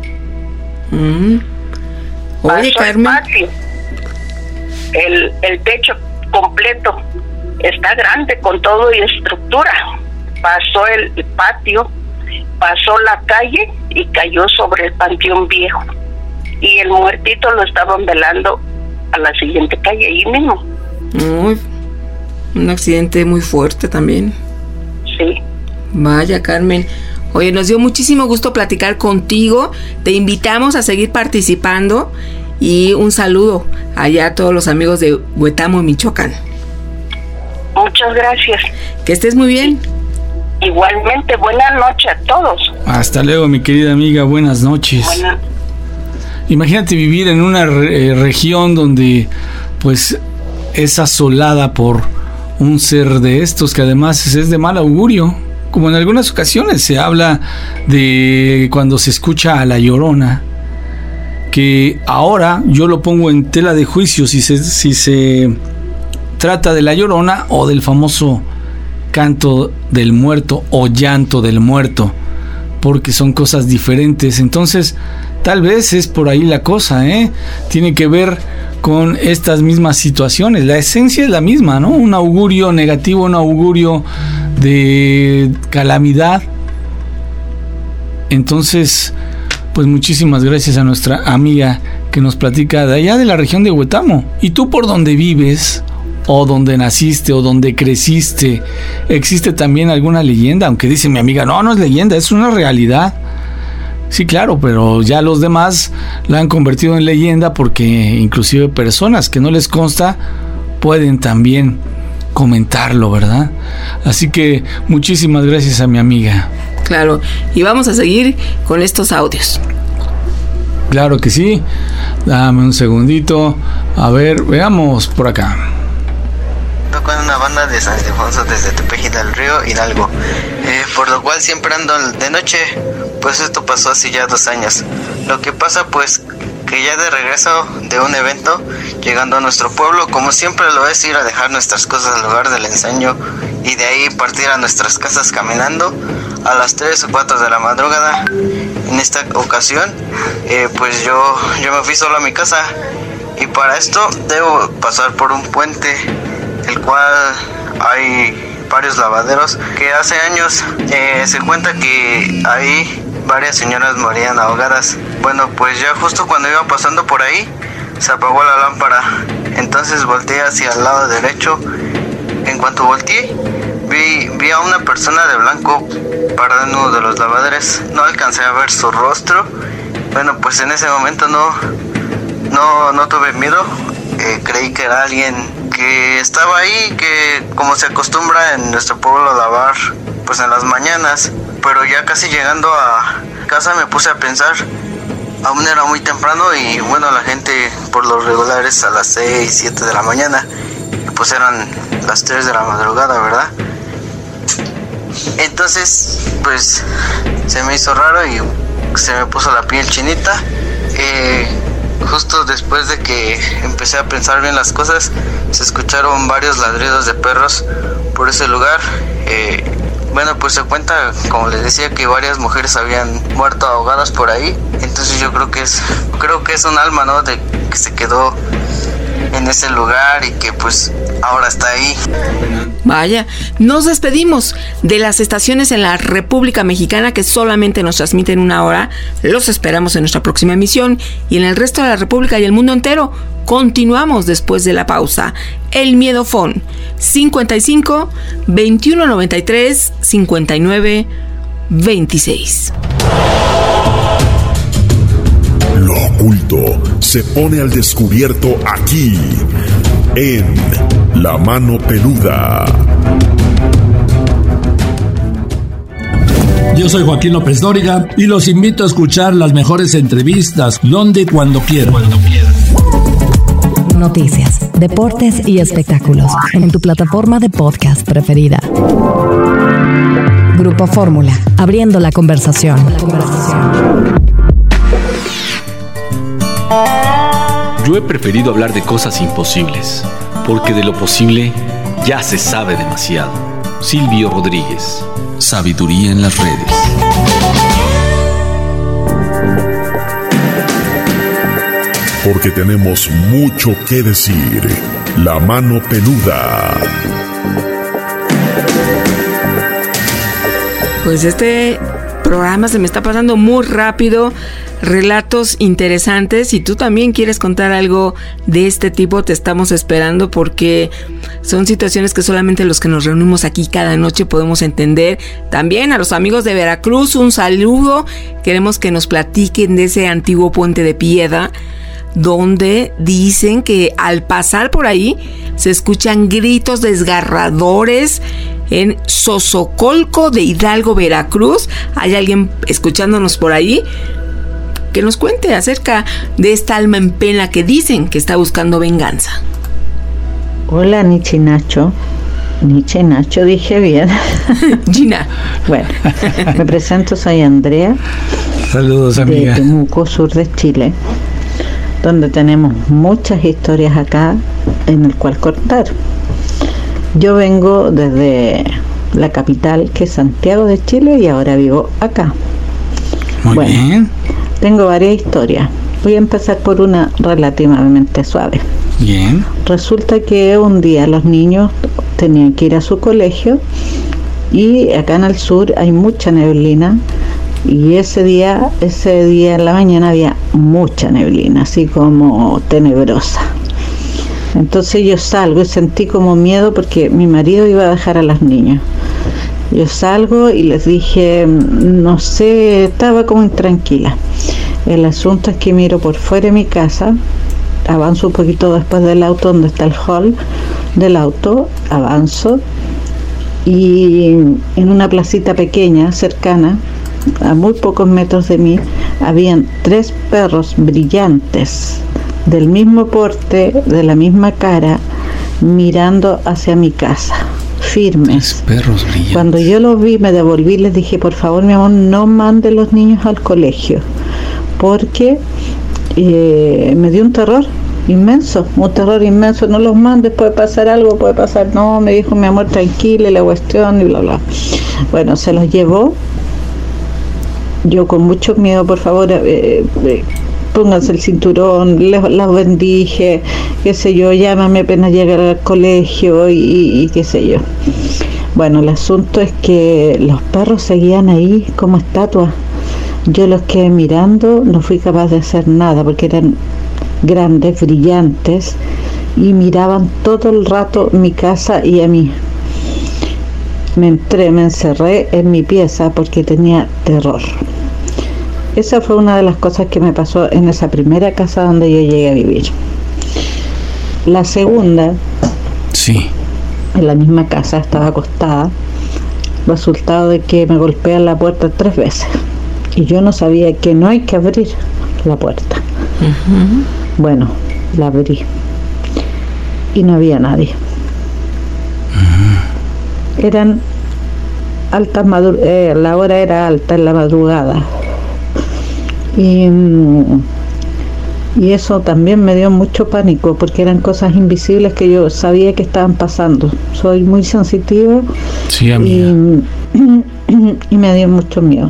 Oye, Carmen, el patio, el techo completo está grande con todo y estructura. Pasó el patio, pasó la calle y cayó sobre el Panteón Viejo, y el muertito lo estaban velando a la siguiente calle, ahí mismo. Un accidente muy fuerte también. Sí. Vaya, Carmen. Oye, nos dio muchísimo gusto platicar contigo. Te invitamos a seguir participando, y un saludo allá a todos los amigos de Huetamo, Michoacán. Muchas gracias. Que estés muy bien. Igualmente, buenas noches a todos. Hasta luego, mi querida amiga, buenas noches. Imagínate vivir en una región donde pues es asolada por un ser de estos, que además es de mal augurio, como en algunas ocasiones se habla de cuando se escucha a La Llorona, que ahora yo lo pongo en tela de juicio si se trata de La Llorona o del famoso canto del muerto o llanto del muerto, porque son cosas diferentes. Entonces tal vez es por ahí la cosa, tiene que ver con estas mismas situaciones. La esencia es la misma, ¿no? Un augurio negativo, un augurio de calamidad. Entonces, pues muchísimas gracias a nuestra amiga que nos platica de allá de la región de Huetamo. ¿Y tú por dónde vives? ¿O donde naciste? ¿O donde creciste? ¿Existe también alguna leyenda? Aunque dice mi amiga, no es leyenda, es una realidad. Sí, claro, pero ya los demás la han convertido en leyenda, porque inclusive personas que no les consta pueden también comentarlo, ¿verdad? Así que muchísimas gracias a mi amiga. Claro, y vamos a seguir con estos audios. Claro que sí. Dame un segundito. A ver, veamos por acá. Toco en una banda de San Ildefonso desde Tepeji del Río, Hidalgo, por lo cual siempre ando de noche. Pues esto pasó hace ya 2 años. Lo que pasa pues que ya de regreso de un evento, llegando a nuestro pueblo, como siempre lo es, ir a dejar nuestras cosas al lugar del ensayo y de ahí partir a nuestras casas caminando a las 3 o 4 de la madrugada. En esta ocasión pues yo me fui solo a mi casa, y para esto debo pasar por un puente, el cual hay varios lavaderos, que hace años se cuenta que ahí varias señoras morían ahogadas. Bueno, pues ya justo cuando iba pasando por ahí, se apagó la lámpara. Entonces volteé hacia el lado derecho. En cuanto volteé, vi a una persona de blanco parada en uno de los lavaderos. No alcancé a ver su rostro. Bueno, pues en ese momento no tuve miedo. Creí que era alguien que estaba ahí, que como se acostumbra en nuestro pueblo a lavar pues en las mañanas. Pero ya casi llegando a casa me puse a pensar. Aún era muy temprano y bueno, la gente por lo regular es a las 6, 7 de la mañana. Y pues eran las 3 de la madrugada, ¿verdad? Entonces pues se me hizo raro y se me puso la piel chinita. Justo después de que empecé a pensar bien las cosas, se escucharon varios ladridos de perros por ese lugar. Bueno, pues se cuenta, como les decía, que varias mujeres habían muerto ahogadas por ahí. Entonces yo creo que es un alma, ¿no? De que se quedó en ese lugar y que pues ahora está ahí. Vaya, nos despedimos de las estaciones en la República Mexicana que solamente nos transmiten 1 hora. Los esperamos en nuestra próxima emisión y en el resto de la República y el mundo entero. Continuamos después de la pausa. El Miedofón 55 21 93 59 26. Lo oculto se pone al descubierto aquí, en La Mano Peluda. Yo soy Joaquín López Dóriga y los invito a escuchar las mejores entrevistas donde y cuando quieran. Noticias, deportes y espectáculos en tu plataforma de podcast preferida. Grupo Fórmula, abriendo la conversación. Yo he preferido hablar de cosas imposibles, porque de lo posible ya se sabe demasiado. Silvio Rodríguez, Sabiduría en las redes. Porque tenemos mucho que decir. La Mano Peluda. Pues este programa se me está pasando muy rápido. Relatos interesantes. Si tú también quieres contar algo de este tipo, te estamos esperando porque son situaciones que solamente los que nos reunimos aquí cada noche podemos entender. También a los amigos de Veracruz, un saludo. Queremos que nos platiquen de ese antiguo puente de piedra, donde dicen que al pasar por ahí se escuchan gritos desgarradores en Sosocolco de Hidalgo, Veracruz. ¿Hay alguien escuchándonos por ahí? Que nos cuente acerca de esta alma en pena que dicen que está buscando venganza. Hola, Nietzsche Nacho. Nietzsche Nacho, dije bien. Gina. Bueno, me presento, soy Andrea. Saludos, amiga. De Temuco, sur de Chile, donde tenemos muchas historias acá en el cual contar. Yo vengo desde la capital, que es Santiago de Chile, y ahora vivo acá. Muy bien. Tengo varias historias. Voy a empezar por una relativamente suave. Bien. Resulta que un día los niños tenían que ir a su colegio y acá en el sur hay mucha neblina. Y ese día en la mañana había mucha neblina, así como tenebrosa. Entonces yo salgo y sentí como miedo porque mi marido iba a dejar a los niños. Yo salgo y les dije, no sé, estaba como intranquila. El asunto es que miro por fuera de mi casa, avanzo un poquito después del auto donde está el hall del auto, avanzo y en una placita pequeña, cercana, a muy pocos metros de mí, habían 3 perros brillantes, del mismo porte, de la misma cara, mirando hacia mi casa, firmes. 3 perros brillantes. Cuando yo los vi, me devolví y les dije, por favor, mi amor, no mande los niños al colegio, porque me dio un terror inmenso, no los mandes, puede pasar algo, no, me dijo mi amor, tranquila, la cuestión, y bla, bla. Bueno, se los llevó. Yo con mucho miedo, por favor, pónganse el cinturón, las bendije, qué sé yo, llámame apenas llegar al colegio y qué sé yo. Bueno, el asunto es que los perros seguían ahí como estatuas, Yo los quedé mirando, no fui capaz de hacer nada porque eran grandes, brillantes y miraban todo el rato mi casa y a mí. Me encerré en mi pieza porque tenía terror. Esa fue una de las cosas que me pasó en esa primera casa donde yo llegué a vivir. La segunda, sí, en la misma casa, estaba acostada. Resultado de que me golpean la puerta 3 veces. Y yo no sabía que no hay que abrir la puerta. Bueno, la abrí. Y no había nadie. Eran altas la hora era alta en la madrugada. Y eso también me dio mucho pánico porque eran cosas invisibles que yo sabía que estaban pasando. Soy muy sensitiva. Sí, amiga. Y me dio mucho miedo.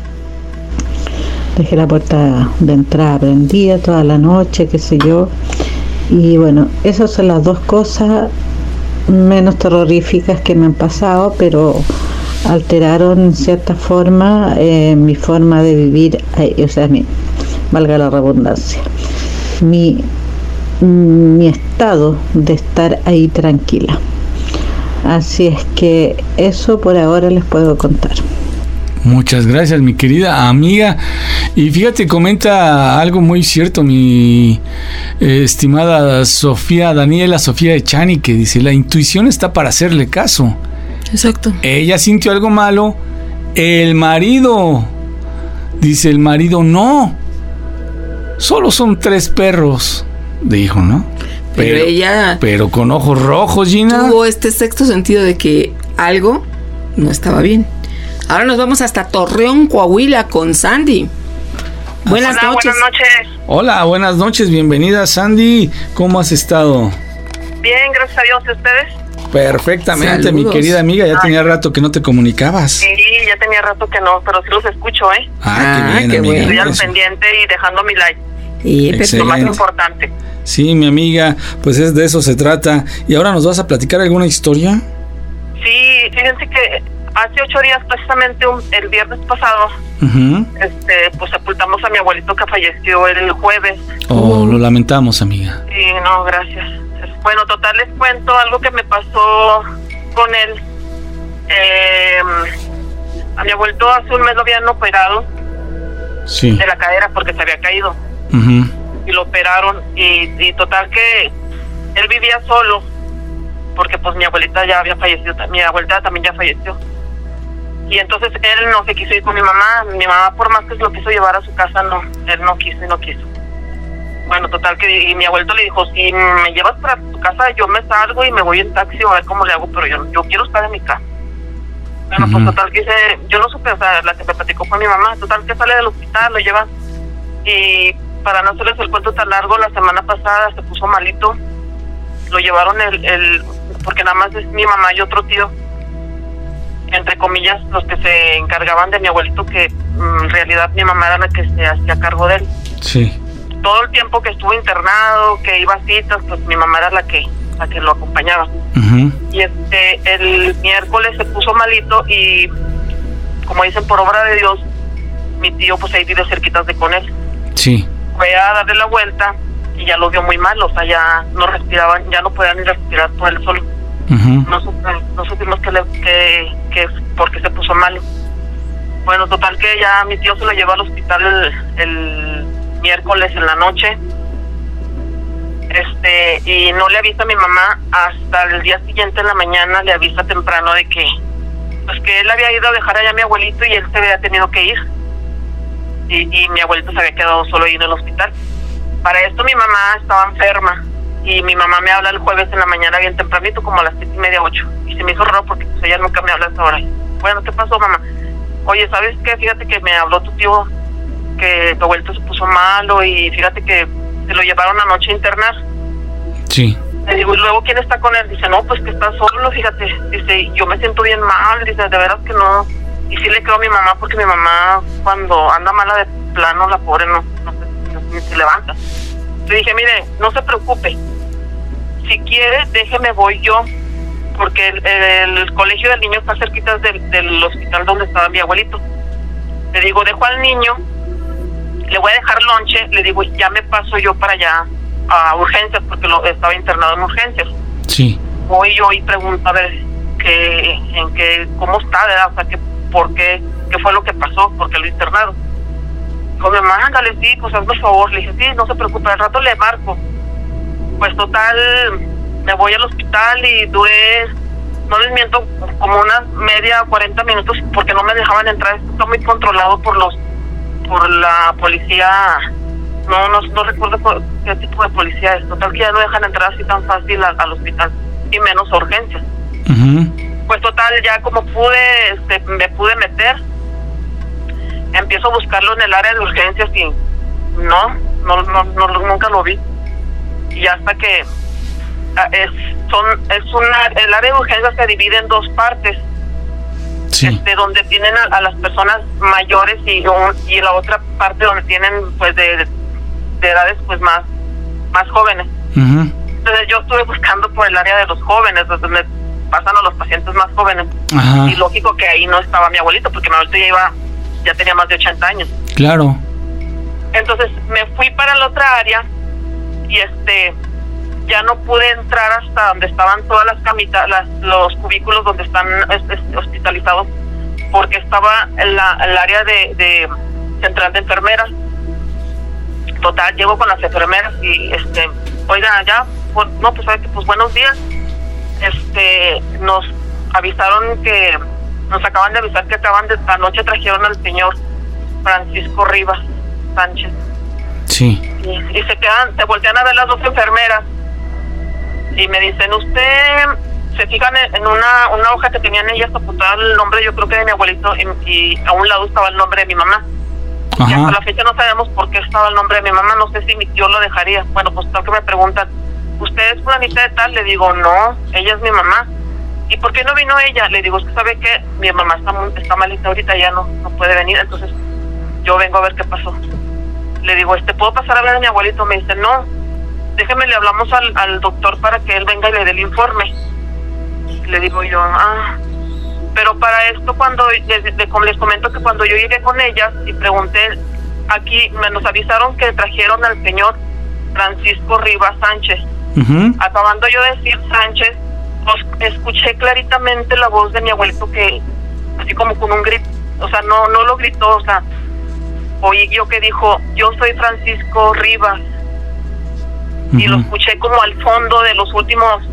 Dejé la puerta de entrada prendida toda la noche, qué sé yo. Y bueno, esas son las 2 cosas menos terroríficas que me han pasado, pero alteraron en cierta forma mi forma de vivir, o sea, valga la redundancia, mi estado de estar ahí tranquila. Así es que eso por ahora les puedo contar. Muchas gracias, mi querida amiga. Y fíjate, comenta algo muy cierto mi estimada Daniela Sofía Echani, que dice: la intuición está para hacerle caso. Exacto. Ella sintió algo malo. El marido no. Solo son 3 perros, dijo, ¿no? Pero ella... Pero con ojos rojos, Gina. Tuvo este sexto sentido de que algo no estaba bien. Ahora nos vamos hasta Torreón, Coahuila, con Sandy. Buenas noches. Buenas noches. Hola, buenas noches. Bienvenida, Sandy. ¿Cómo has estado? Bien, gracias a Dios. ¿Y ustedes? Perfectamente. Saludos. Mi querida amiga. Ya tenía rato que no te comunicabas. Sí, ya tenía rato que no, pero sí los escucho, ¿eh? Qué bien, qué amiga. bueno. Estoy al pendiente y dejando mi like. Y Lo más importante. Sí, mi amiga, pues de eso se trata. ¿Y ahora nos vas a platicar alguna historia? Sí, fíjense que hace 8 días, precisamente el viernes pasado, pues sepultamos a mi abuelito que falleció el jueves. Oh, lo lamentamos, amiga. Sí, no, gracias. Bueno, total, les cuento algo que me pasó con él. A mi abuelito hace un mes lo habían operado de la cadera porque se había caído. Y lo operaron y total que él vivía solo porque pues mi abuelita ya había fallecido, mi abuelita también ya falleció. Y entonces él no se quiso ir con mi mamá por más que lo quiso llevar a su casa, no, él no quiso y no quiso. Bueno, total que y mi abuelito le dijo: si me llevas para tu casa, yo me salgo y me voy en taxi a ver cómo le hago, pero yo quiero estar en mi casa. Bueno, pues total que yo no supe, o sea, la que me platicó fue mi mamá. Total que sale del hospital, lo lleva, y para no hacerles el cuento tan largo, la semana pasada se puso malito. Lo llevaron porque nada más es mi mamá y otro tío, entre comillas, los que se encargaban de mi abuelito, que en realidad mi mamá era la que se hacía cargo de él. Sí. Todo el tiempo que estuvo internado, que iba a citas, pues mi mamá era la que lo acompañaba. Y el miércoles se puso malito y, como dicen, por obra de Dios, mi tío pues ahí vive cerquitas de con él. Sí. Fue a darle la vuelta y ya lo vio muy mal, o sea, ya no respiraban, ya no podían ni respirar por él solo. No supimos que porque se puso malo. Bueno, total que ya mi tío se lo llevó al hospital el miércoles en la noche. Y no le avisa a mi mamá hasta el día siguiente en la mañana, le avisa temprano de que pues que él había ido a dejar allá a mi abuelito y él se había tenido que ir. Y mi abuelito se había quedado solo ahí en el hospital. Para esto mi mamá estaba enferma y mi mamá me habla el jueves en la mañana bien tempranito, como a las 7:30, 8. Y se me hizo raro porque pues ella nunca me habla a esa hora. Bueno, ¿qué pasó, mamá? Oye, ¿sabes qué? Fíjate que me habló tu tío que tu abuelito se puso malo y fíjate que se lo llevaron anoche a internar. Sí. Le digo, ¿y luego quién está con él? Dice, no, pues que está solo, fíjate. Dice, yo me siento bien mal. Dice, de veras que no. Y sí le creo a mi mamá porque mi mamá cuando anda mala de plano, la pobre no se levanta. Le dije, mire, no se preocupe. Si quiere, déjeme, voy yo. Porque el colegio del niño está cerquita del hospital donde estaba mi abuelito. Le digo, dejo al niño, le voy a dejar lonche, le digo, ya me paso yo para allá a urgencias, porque estaba internado en urgencias. Sí. Voy yo y pregunto a ver cómo está, ¿verdad? O sea, qué fue lo que pasó, porque lo internaron. Dijo, mi mamá, ándale, sí, pues hazme favor. Le dije, sí, no se preocupe, al rato le marco. Pues total, me voy al hospital y duré, no les miento, como una media, 40 minutos, porque no me dejaban entrar. Esto está muy controlado por la policía. No recuerdo qué tipo de policía es. Total que ya no dejan entrar así tan fácil al hospital, y menos a urgencias. Pues total, ya como pude, me pude meter. Empiezo a buscarlo en el área de urgencias y no, nunca lo vi. Y hasta que el área de urgencias se divide en dos partes. Sí. Donde tienen a las personas mayores y la otra parte donde tienen pues de edades pues más jóvenes. Entonces yo estuve buscando por el área de los jóvenes, donde me pasan a los pacientes más jóvenes. Ajá. Y lógico que ahí no estaba mi abuelito, porque mi abuelito ya tenía más de 80 años. Claro. Entonces me fui para la otra área y ya no pude entrar hasta donde estaban todas las camitas, los cubículos donde están hospitalizados, porque estaba el área de central de enfermeras. Total, llego con las enfermeras y oiga, ya, pues sabe que pues buenos días. Nos avisaron que nos acaban de avisar que anoche trajeron al señor Francisco Rivas Sánchez. Sí. Y se voltean a ver las dos enfermeras y me dicen, usted se fijan en una hoja que tenían ellas apuntada el nombre, yo creo que de mi abuelito, y a un lado estaba el nombre de mi mamá. Ajá. Y hasta la fecha no sabemos por qué estaba el nombre de mi mamá, no sé si mi tío lo dejaría. Bueno, pues tal que me preguntan, ¿usted es fulanita de tal? Le digo, no, ella es mi mamá. ¿Y por qué no vino ella? Le digo, es que sabe que mi mamá está malita ahorita, ya no puede venir, entonces yo vengo a ver qué pasó. Le digo, ¿puedo pasar a ver a mi abuelito? Me dice, no, déjeme, le hablamos al doctor para que él venga y le dé el informe. Le digo yo, pero para esto, cuando les comento que cuando yo llegué con ellas y pregunté, aquí nos avisaron que trajeron al señor Francisco Rivas Sánchez. Acabando yo de decir Sánchez, pues escuché claritamente la voz de mi abuelito, que así como con un grito, o sea, no lo gritó, o sea, oí yo que dijo, yo soy Francisco Rivas. Y lo escuché como al fondo de los últimos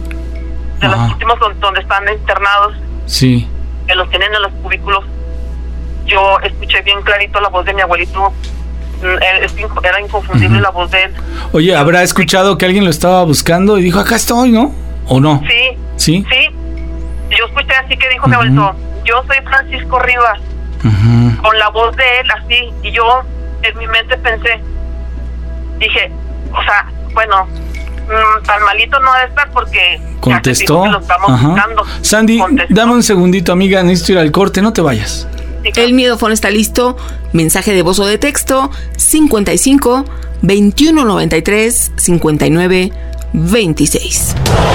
donde están internados. Sí. Que los tienen en los cubículos. Yo escuché bien clarito la voz de mi abuelito. Era inconfundible la voz de él. Oye, ¿habrá escuchado que alguien lo estaba buscando y dijo, acá estoy, ¿no? ¿O no? Sí. ¿Sí? Sí. Yo escuché así que dijo mi abuelito, yo soy Francisco Rivas. Con la voz de él así. Y yo en mi mente pensé, dije, o sea, bueno, tan malito no ha de estar, porque contestó. Que lo estamos buscando. Sandy, dame un segundito, amiga, necesito ir al corte, no te vayas. El Miedofón está listo. Mensaje de voz o de texto 55 21 93 59 26.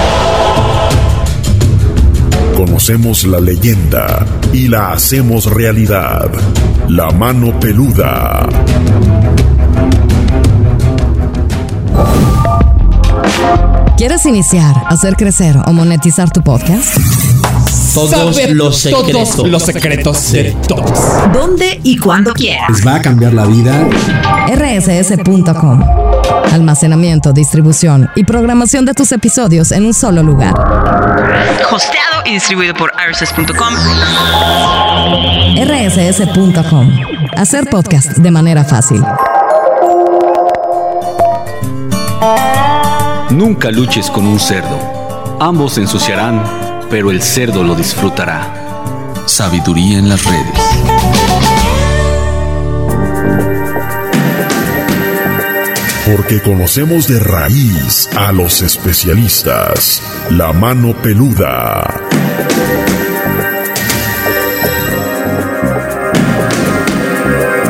Conocemos la leyenda y la hacemos realidad. La mano peluda. ¿Quieres iniciar, hacer crecer o monetizar tu podcast? Todos los secretos de todos. ¿Dónde y cuándo quieras? Les va a cambiar la vida. rss.com. Almacenamiento, distribución y programación de tus episodios en un solo lugar. Hosteado y distribuido por rss.com. rss.com. Hacer podcast de manera fácil. Nunca luches con un cerdo. Ambos se ensuciarán, pero el cerdo lo disfrutará. Sabiduría en las redes. Porque conocemos de raíz a los especialistas. La mano peluda.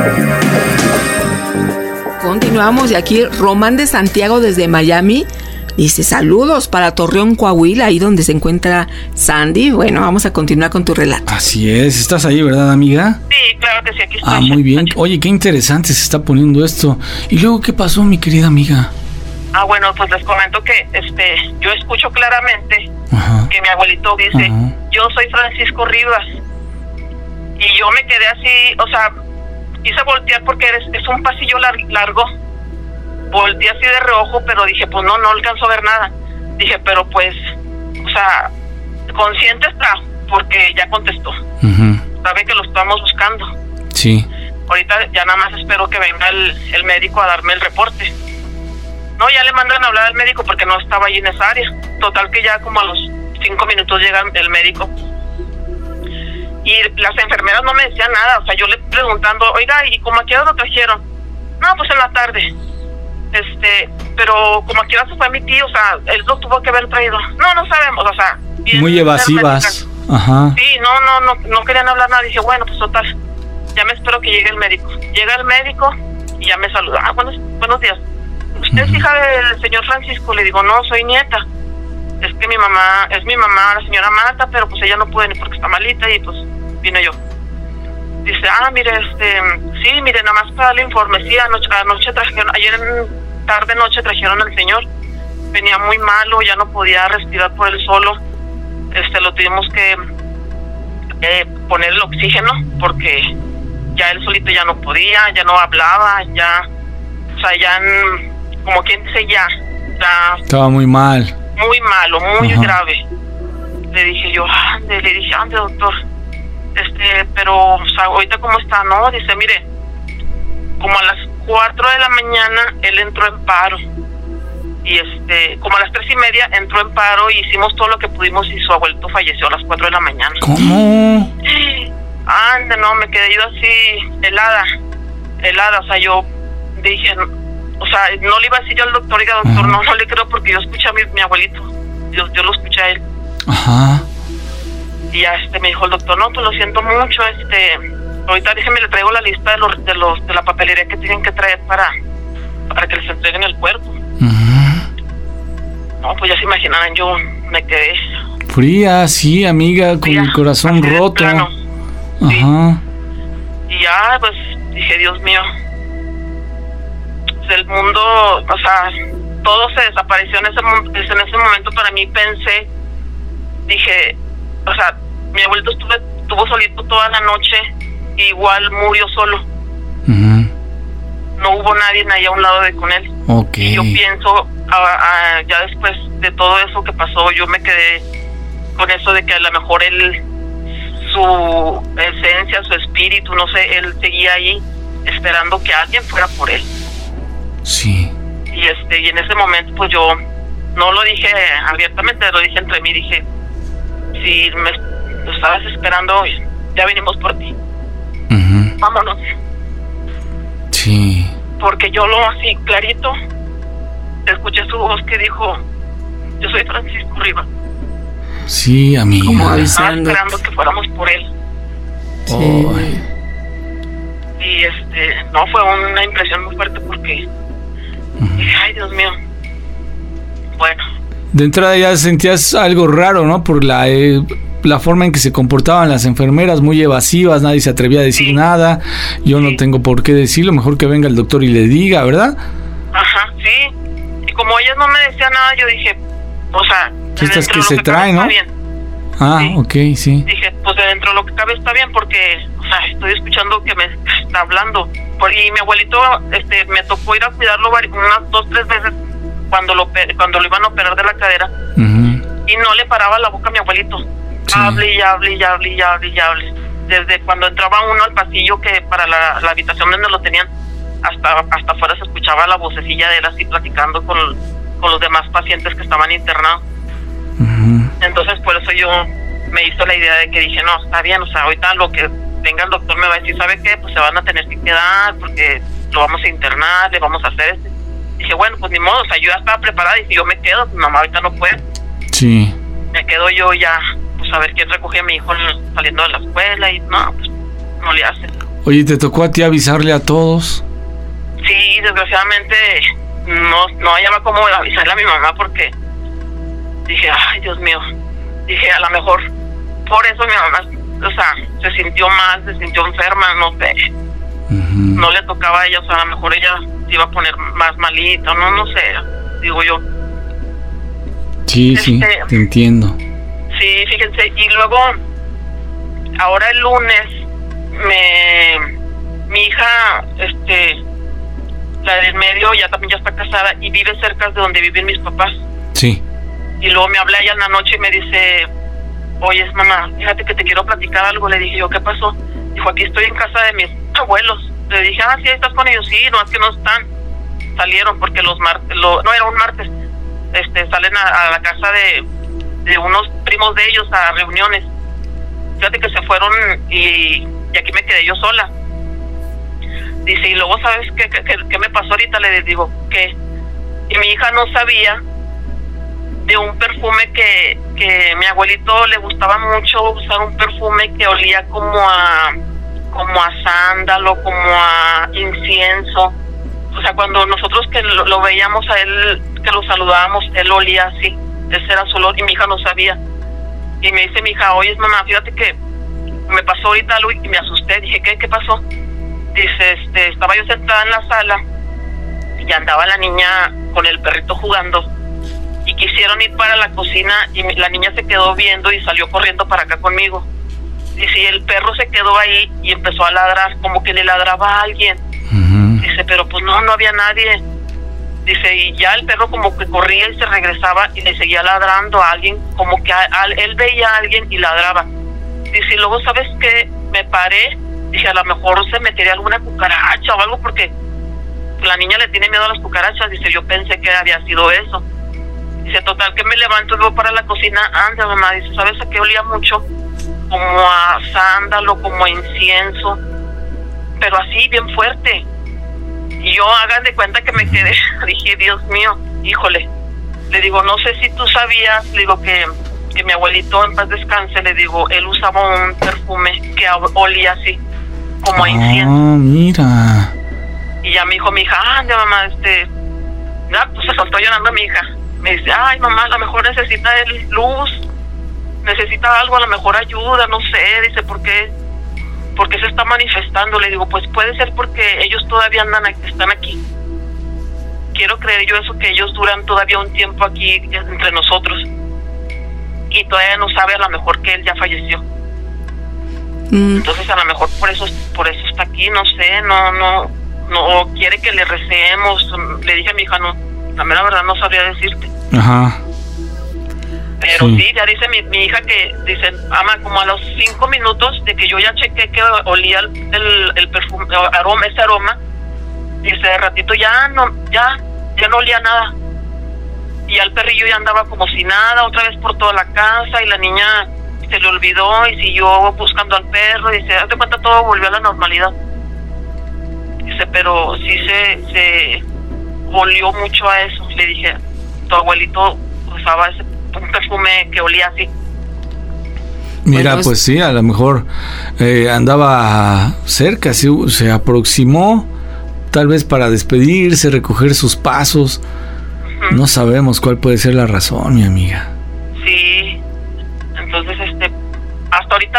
Continuamos y aquí Román de Santiago desde Miami Dice, saludos para Torreón, Coahuila, ahí donde se encuentra Sandy. Bueno, vamos a continuar con tu relato. Así es, ¿estás ahí, verdad, amiga? Sí, claro que sí, aquí estoy. Muy bien. Oye, qué interesante se está poniendo esto. ¿Y luego qué pasó, mi querida amiga? Bueno, pues les comento que yo escucho claramente que mi abuelito dice, yo soy Francisco Rivas. Y yo me quedé así, o sea, quise voltear porque es un pasillo largo. Volteé así de reojo, pero dije, pues no alcanzo a ver nada. Dije, pero pues, o sea, consciente está, porque ya contestó. Sabe que lo estamos buscando. Sí. Ahorita ya nada más espero que venga el médico a darme el reporte. No, ya le mandan a hablar al médico porque no estaba allí en esa área. Total que ya como a los 5 minutos llega el médico. Y las enfermeras no me decían nada. O sea, yo le preguntando, oiga, ¿y cómo a qué hora lo trajeron? No, pues en la tarde. Pero como a qué hora se fue mi tío, o sea, él lo tuvo que haber traído. No sabemos, o sea. Muy evasivas. Ajá. Sí, no querían hablar nada. Dije, bueno, pues total, ya me espero que llegue el médico. Llega el médico y ya me saluda. Buenos días. ¿Usted es hija del señor Francisco? Le digo, no, soy nieta. Es que es mi mamá, la señora Marta, pero pues ella no puede ni porque está malita y pues vine yo. Dice, mire, sí, mire, nada más para darle informe. Sí, anoche trajeron, ayer en tarde-noche trajeron al señor. Venía muy malo, ya no podía respirar por él solo. Lo tuvimos que poner el oxígeno porque ya él solito ya no podía, ya no hablaba, ya, o sea, ya, como quien dice, ya estaba muy mal. Muy malo, muy grave. Le dije yo, ande, doctor. Pero, o sea, ahorita cómo está, ¿no? Dice, mire, como a las 4 de la mañana él entró en paro. Y como a las 3:30 entró en paro y hicimos todo lo que pudimos y su abuelito falleció a las 4 de la mañana. ¿Cómo? Ande, no, me quedé yo así, helada, o sea, yo dije, o sea, no le iba a decir yo al doctor, oiga, doctor, no le creo porque yo escuché a mi abuelito, yo lo escuché a él. Ajá. Y ya me dijo el doctor, no, pues lo siento mucho, ahorita déjeme, le traigo la lista de la papelería que tienen que traer para que les entreguen el cuerpo. No, pues ya se imaginarán, yo me quedé fría, sí, amiga, con el corazón roto. Sí. Ajá. Y ya, pues, dije, Dios mío, el mundo, o sea, todo se desapareció en ese momento. Para mí pensé, dije, o sea, mi abuelito estuvo solito toda la noche, igual murió solo. No hubo nadie ahí a un lado con él. Y yo pienso, ya después de todo eso que pasó, yo me quedé con eso de que a lo mejor él, su esencia, su espíritu, no sé, él seguía ahí esperando que alguien fuera por él. Sí. Y en ese momento, pues yo no lo dije abiertamente, lo dije entre mí, dije, si lo estabas esperando, ya venimos por ti. Vámonos. Sí. Porque yo lo así clarito escuché su voz que dijo, yo soy Francisco Rivas. Sí, amiga. Como estaba esperando que fuéramos por él. Sí. Y no, fue una impresión muy fuerte porque dije, ay, Dios mío. Bueno. De entrada ya sentías algo raro, ¿no? Por la forma en que se comportaban las enfermeras, muy evasivas, nadie se atrevía a decir nada. Yo no tengo por qué decirlo, mejor que venga el doctor y le diga, ¿verdad? Ajá, sí. Y como ellas no me decían nada, yo dije, o sea, estas que se traen, ¿no? Bien. Sí. Ok, sí. Dije, pues dentro de lo que cabe está bien porque, o sea, estoy escuchando que me está hablando. Y mi abuelito, me tocó ir a cuidarlo unas 2, 3 veces cuando lo iban a operar de la cadera. Y no le paraba la boca a mi abuelito. Sí. Hable. Desde cuando entraba uno al pasillo, que para la habitación donde lo tenían, hasta afuera se escuchaba la vocecilla de él así platicando con los demás pacientes que estaban internados. Entonces por eso yo me hizo la idea de que dije, no, está bien, o sea, ahorita lo que venga el doctor me va a decir, ¿sabe qué? Pues se van a tener que quedar porque lo vamos a internar, le vamos a hacer Dije, bueno, pues ni modo, o sea, yo ya estaba preparada y si yo me quedo, pues mamá ahorita no puede. Sí. Me quedo yo ya, pues a ver quién recogía a mi hijo saliendo de la escuela y no, pues no le hace. Oye, ¿te tocó a ti avisarle a todos? Sí, desgraciadamente no hallaba cómo avisarle a mi mamá porque dije, ay, Dios mío. Dije, a lo mejor por eso mi mamá, o sea, se sintió mal, se sintió enferma, no sé. No le tocaba a ella, o sea, a lo mejor ella se iba a poner más malita, no sé, digo yo. Sí, te entiendo. Sí, fíjense, y luego, ahora el lunes, mi hija, la del medio, ya está casada y vive cerca de donde viven mis papás. Sí. Y luego me habla ella en la noche y me dice, oye, mamá, fíjate que te quiero platicar algo. Le dije yo, ¿qué pasó? Dijo, aquí estoy en casa de mis abuelos. Le dije, sí, ¿estás con ellos? Sí, no, es que no están. Salieron porque los martes, no, era un martes, salen a la casa de unos primos de ellos a reuniones. Fíjate que se fueron y aquí me quedé yo sola. Dice, y luego, ¿sabes qué me pasó ahorita? Le digo, ¿qué? Y mi hija no sabía de un perfume que mi abuelito le gustaba mucho usar, un perfume que olía como a sándalo, como a incienso. O sea, cuando nosotros que lo veíamos a él, que lo saludábamos, él olía así, ese era su olor, y mi hija no sabía. Y me dice mi hija, oye, mamá, fíjate que me pasó ahorita algo y me asusté. Dije, ¿qué pasó? Dice, estaba yo sentada en la sala y andaba la niña con el perrito jugando y quisieron ir para la cocina y la niña se quedó viendo y salió corriendo para acá conmigo. Dice, y el perro se quedó ahí y empezó a ladrar, como que le ladraba a alguien. Dice, pero pues no había nadie. Dice, y ya el perro como que corría y se regresaba y le seguía ladrando a alguien, como que él veía a alguien y ladraba. Dice, y luego, ¿sabes qué? Me paré, dije, a lo mejor se metería alguna cucaracha o algo, porque la niña le tiene miedo a las cucarachas. Dice, yo pensé que había sido eso. Dice, total, que me levanto y voy para la cocina. Anda, mamá, dice, ¿sabes a qué olía mucho? Como a sándalo, como a incienso, pero así, bien fuerte. Y yo, hagan de cuenta que me quedé, dije, Dios mío, híjole. Le digo, no sé si tú sabías, le digo que mi abuelito, en paz descanse, le digo, él usaba un perfume que olía así, como a incienso. Mira. Y ya me dijo mi hija, anda, mamá, pues se soltó llorando mi hija. Me dice, ay, mamá, a lo mejor necesita luz, necesita algo, a lo mejor ayuda, no sé. Dice, ¿por qué se está manifestando? Le digo, pues puede ser porque ellos todavía están aquí. Quiero creer yo eso, que ellos duran todavía un tiempo aquí entre nosotros y todavía no sabe a lo mejor que él ya falleció. Entonces a lo mejor por eso está aquí, no sé, no quiere que le recemos. Le dije a mi hija, no, la mera verdad no sabría decirte. Ajá. Pero sí, ya dice mi hija que, dice, ama, como a los 5 minutos de que yo ya chequé que olía el perfume, ese aroma, dice, de ratito ya no olía nada. Y al perrillo ya andaba como si nada, otra vez por toda la casa, y la niña se le olvidó y siguió buscando al perro. Dice, haz de cuenta, todo volvió a la normalidad. Dice, pero sí se olió mucho a eso. Le dije, tu abuelito usaba un perfume que olía así. Mira, pues sí, a lo mejor andaba cerca, se aproximó, tal vez para despedirse, recoger sus pasos. No sabemos cuál puede ser la razón, mi amiga. Sí, entonces hasta ahorita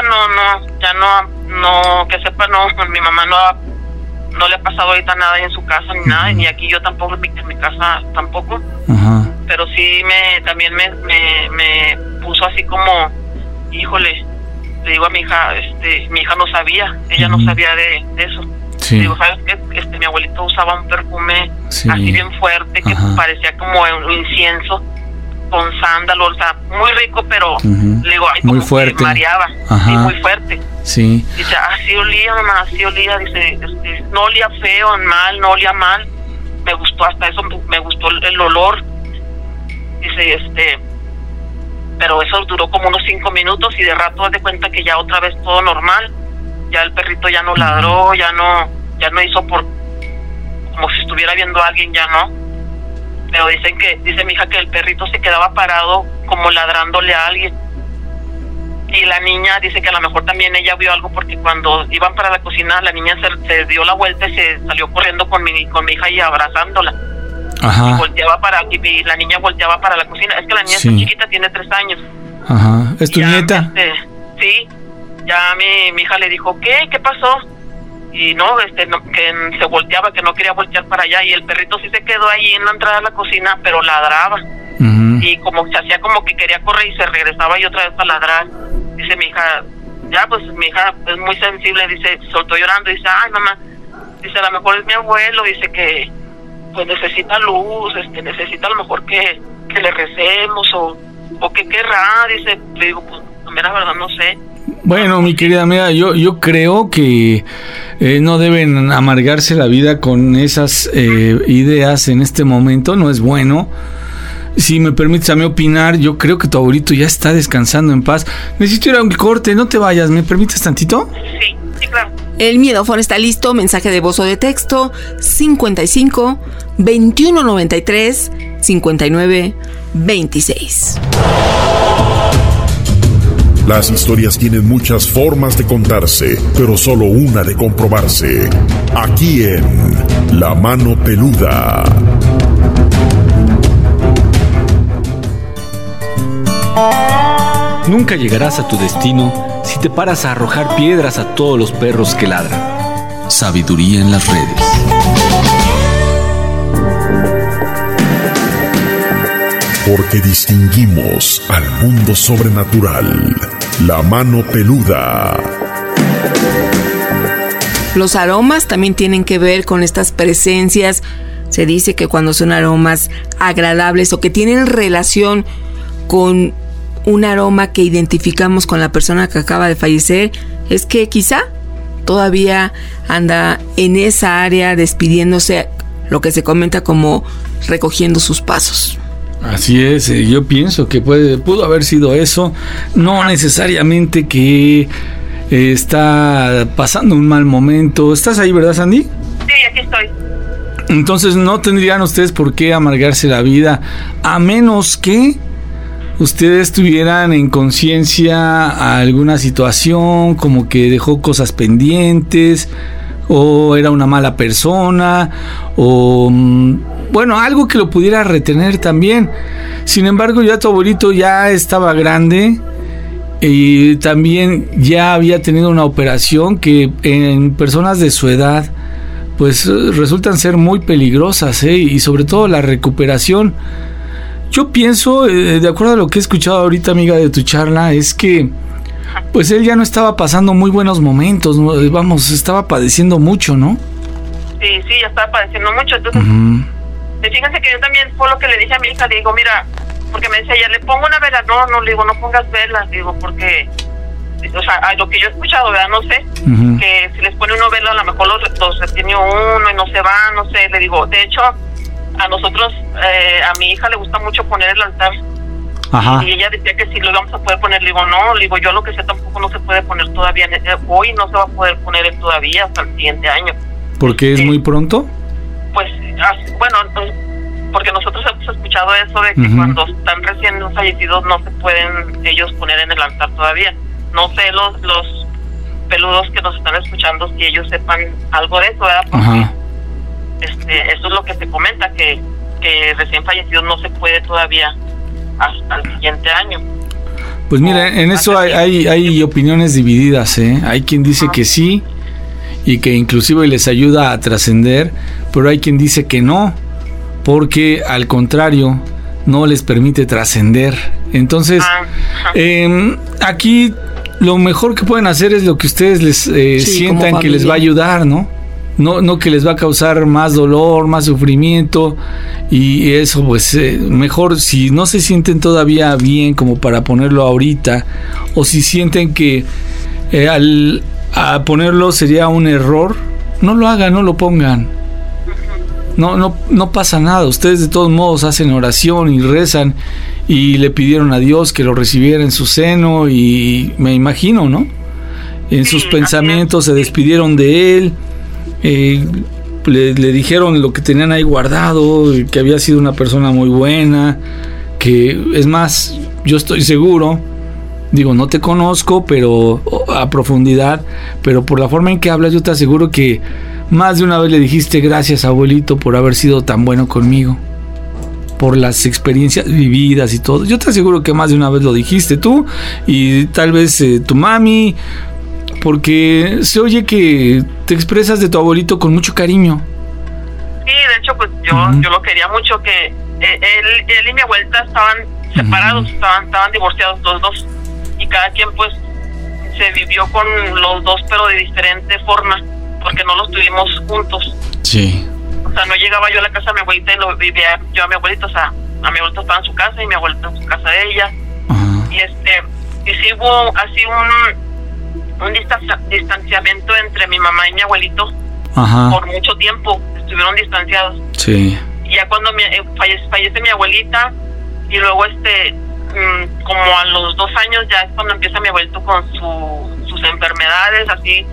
no, que sepa, no, mi mamá no le ha pasado ahorita nada en su casa ni nada, ni aquí yo tampoco, en mi casa tampoco. Ajá. Pero sí también me puso así como, híjole, le digo a mi hija, mi hija no sabía, ella no sabía de eso. Sí. Digo, ¿sabes qué? Mi abuelito usaba un perfume así bien fuerte, que parecía como un incienso con sándalo, o sea, muy rico, pero le digo, ay, muy como fuerte, que mareaba, sí, muy fuerte. Sí. Dice, así olía, mamá, así olía. Dice, no olía feo, no olía mal. Me gustó, hasta eso me gustó el olor. Dice, pero eso duró como unos 5 minutos y de rato de cuenta que ya otra vez todo normal. Ya el perrito ya no ladró, ya no hizo como si estuviera viendo a alguien, ya no. Pero dice mi hija que el perrito se quedaba parado como ladrándole a alguien. Y la niña dice que a lo mejor también ella vio algo, porque cuando iban para la cocina la niña se dio la vuelta y se salió corriendo con mi hija y abrazándola. Ajá. Y la niña volteaba para la cocina. Es que la niña es muy chiquita, tiene 3 años. Ajá. ¿Es tu nieta? Sí. Ya mi hija le dijo, ¿qué pasó? Y no, que se volteaba, que no quería voltear para allá, y el perrito sí se quedó ahí en la entrada de la cocina, pero ladraba. Y como se hacía como que quería correr y se regresaba y otra vez para ladrar. Dice mi hija, mi hija es muy sensible, dice, soltó llorando, dice, ay mamá, dice, a lo mejor es mi abuelo, dice que pues necesita luz, necesita a lo mejor que le recemos o que querrá, dice. Le digo, pues la verdad no sé. Bueno, mi querida amiga, yo creo que no deben amargarse la vida con esas ideas en este momento, no es bueno. Si me permites a mí opinar, yo creo que tu abuelito ya está descansando en paz. Necesito ir a un corte, no te vayas, ¿me permites tantito? Sí, claro. El Miedofón está listo, mensaje de voz o de texto, 55 21 93 59 26. Las historias tienen muchas formas de contarse, pero solo una de comprobarse. Aquí en La Mano Peluda. Nunca llegarás a tu destino si te paras a arrojar piedras a todos los perros que ladran. Sabiduría en las redes. Porque distinguimos al mundo sobrenatural. La Mano Peluda. Los aromas también tienen que ver con estas presencias. Se dice que cuando son aromas agradables o que tienen relación con un aroma que identificamos con la persona que acaba de fallecer, es que quizá todavía anda en esa área despidiéndose, lo que se comenta como recogiendo sus pasos. Así es, yo pienso que pudo haber sido eso, no necesariamente que está pasando un mal momento. ¿Estás ahí, verdad, Sandy? Sí, aquí estoy. Entonces no tendrían ustedes por qué amargarse la vida, a menos que ustedes tuvieran en conciencia alguna situación, como que dejó cosas pendientes, o era una mala persona, o bueno, algo que lo pudiera retener también. Sin embargo, ya tu abuelito ya estaba grande y también ya había tenido una operación que en personas de su edad pues resultan ser muy peligrosas, y sobre todo la recuperación. Yo pienso, de acuerdo a lo que he escuchado ahorita, amiga, de tu charla, es que pues él ya no estaba pasando muy buenos momentos, ¿no? Vamos, estaba padeciendo mucho, ¿no? Sí, ya estaba padeciendo mucho. Entonces, fíjense que yo también fue lo que le dije a mi hija, le digo, mira, porque me decía ella, le pongo una vela, no, le digo, no pongas velas, digo, porque, o sea, a lo que yo he escuchado, ¿verdad? No sé, que si les pone una vela, a lo mejor los retiene uno y no se va, no sé, le digo, de hecho, a nosotros, a mi hija le gusta mucho poner el altar. Ajá. Y ella decía que sí lo íbamos a poder poner. Le digo, no, le digo, yo lo que sé tampoco no se puede poner todavía. Hoy no se va a poder poner él todavía hasta el siguiente año. ¿Por qué es muy pronto? Pues, bueno, porque nosotros hemos escuchado eso de que cuando están recién fallecidos no se pueden ellos poner en el altar todavía. No sé los peludos que nos están escuchando si ellos sepan algo de eso, ¿verdad? Porque eso es lo que se comenta, que recién fallecidos no se puede todavía hasta el siguiente año. Pues mira, en eso hay opiniones divididas, Hay quien dice que sí y que inclusive les ayuda a trascender, pero hay quien dice que no, porque al contrario no les permite trascender. Entonces aquí lo mejor que pueden hacer es lo que ustedes les sientan que les va a ayudar, ¿no? No que les va a causar más dolor, más sufrimiento, y eso pues mejor si no se sienten todavía bien como para ponerlo ahorita, o si sienten que a ponerlo sería un error, no lo hagan, no lo pongan. No pasa nada. Ustedes de todos modos hacen oración y rezan y le pidieron a Dios que lo recibiera en su seno, y me imagino, ¿no? En sus pensamientos se despidieron de él. Le dijeron lo que tenían ahí guardado, que había sido una persona muy buena, que es más, yo estoy seguro, digo, no te conozco pero a profundidad, pero por la forma en que hablas yo te aseguro que más de una vez le dijiste gracias, abuelito, por haber sido tan bueno conmigo. por las experiencias vividas y todo. Yo te aseguro que más de una vez lo dijiste tú y tal vez tu mami, porque se oye que te expresas de tu abuelito con mucho cariño. Sí, de hecho, pues yo lo quería mucho, que él y mi abuelita estaban separados, estaban divorciados los dos, y cada quien pues se vivió con los dos, pero de diferente forma, porque no los tuvimos juntos. Sí. O sea, no llegaba yo a la casa de mi abuelita y lo vivía yo a mi abuelita, o sea, a mi abuelita estaba en su casa y mi abuelita en su casa de ella. Y sí hubo así un distanciamiento entre mi mamá y mi abuelito. Por mucho tiempo estuvieron distanciados. Sí. Y ya cuando fallece mi abuelita, y luego como a los 2 años ya es cuando empieza mi abuelito con sus enfermedades, así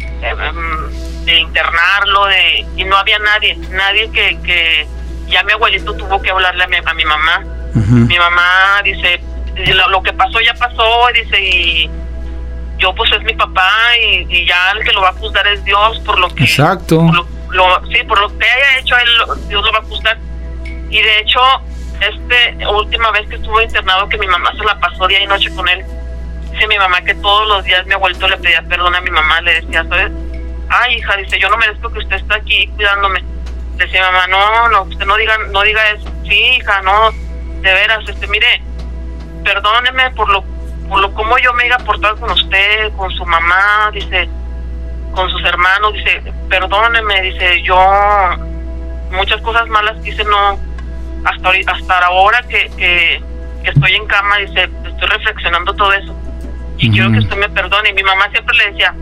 de internarlo, y no había nadie que ya mi abuelito tuvo que hablarle a mi mamá. Mi mamá dice, lo que pasó ya pasó, dice, y yo pues es mi papá, y ya el que lo va a juzgar es Dios por lo que... Exacto. Por lo que haya hecho él, Dios lo va a juzgar. Y de hecho, última vez que estuvo internado, que mi mamá se la pasó día y noche con él, dice mi mamá que todos los días mi abuelito le pedía perdón a mi mamá, le decía, ¿sabes? Ay, hija, dice, yo no merezco que usted esté aquí cuidándome. Decía mi mamá, no, usted no diga eso. Sí, hija, no, de veras, mire, perdóneme por lo como yo me iba a portar con usted, con su mamá, dice, con sus hermanos, dice, perdóneme, dice, yo muchas cosas malas que hice, no, hasta ahora que estoy en cama, dice, estoy reflexionando todo eso y quiero que usted me perdone. Y mi mamá siempre le decía,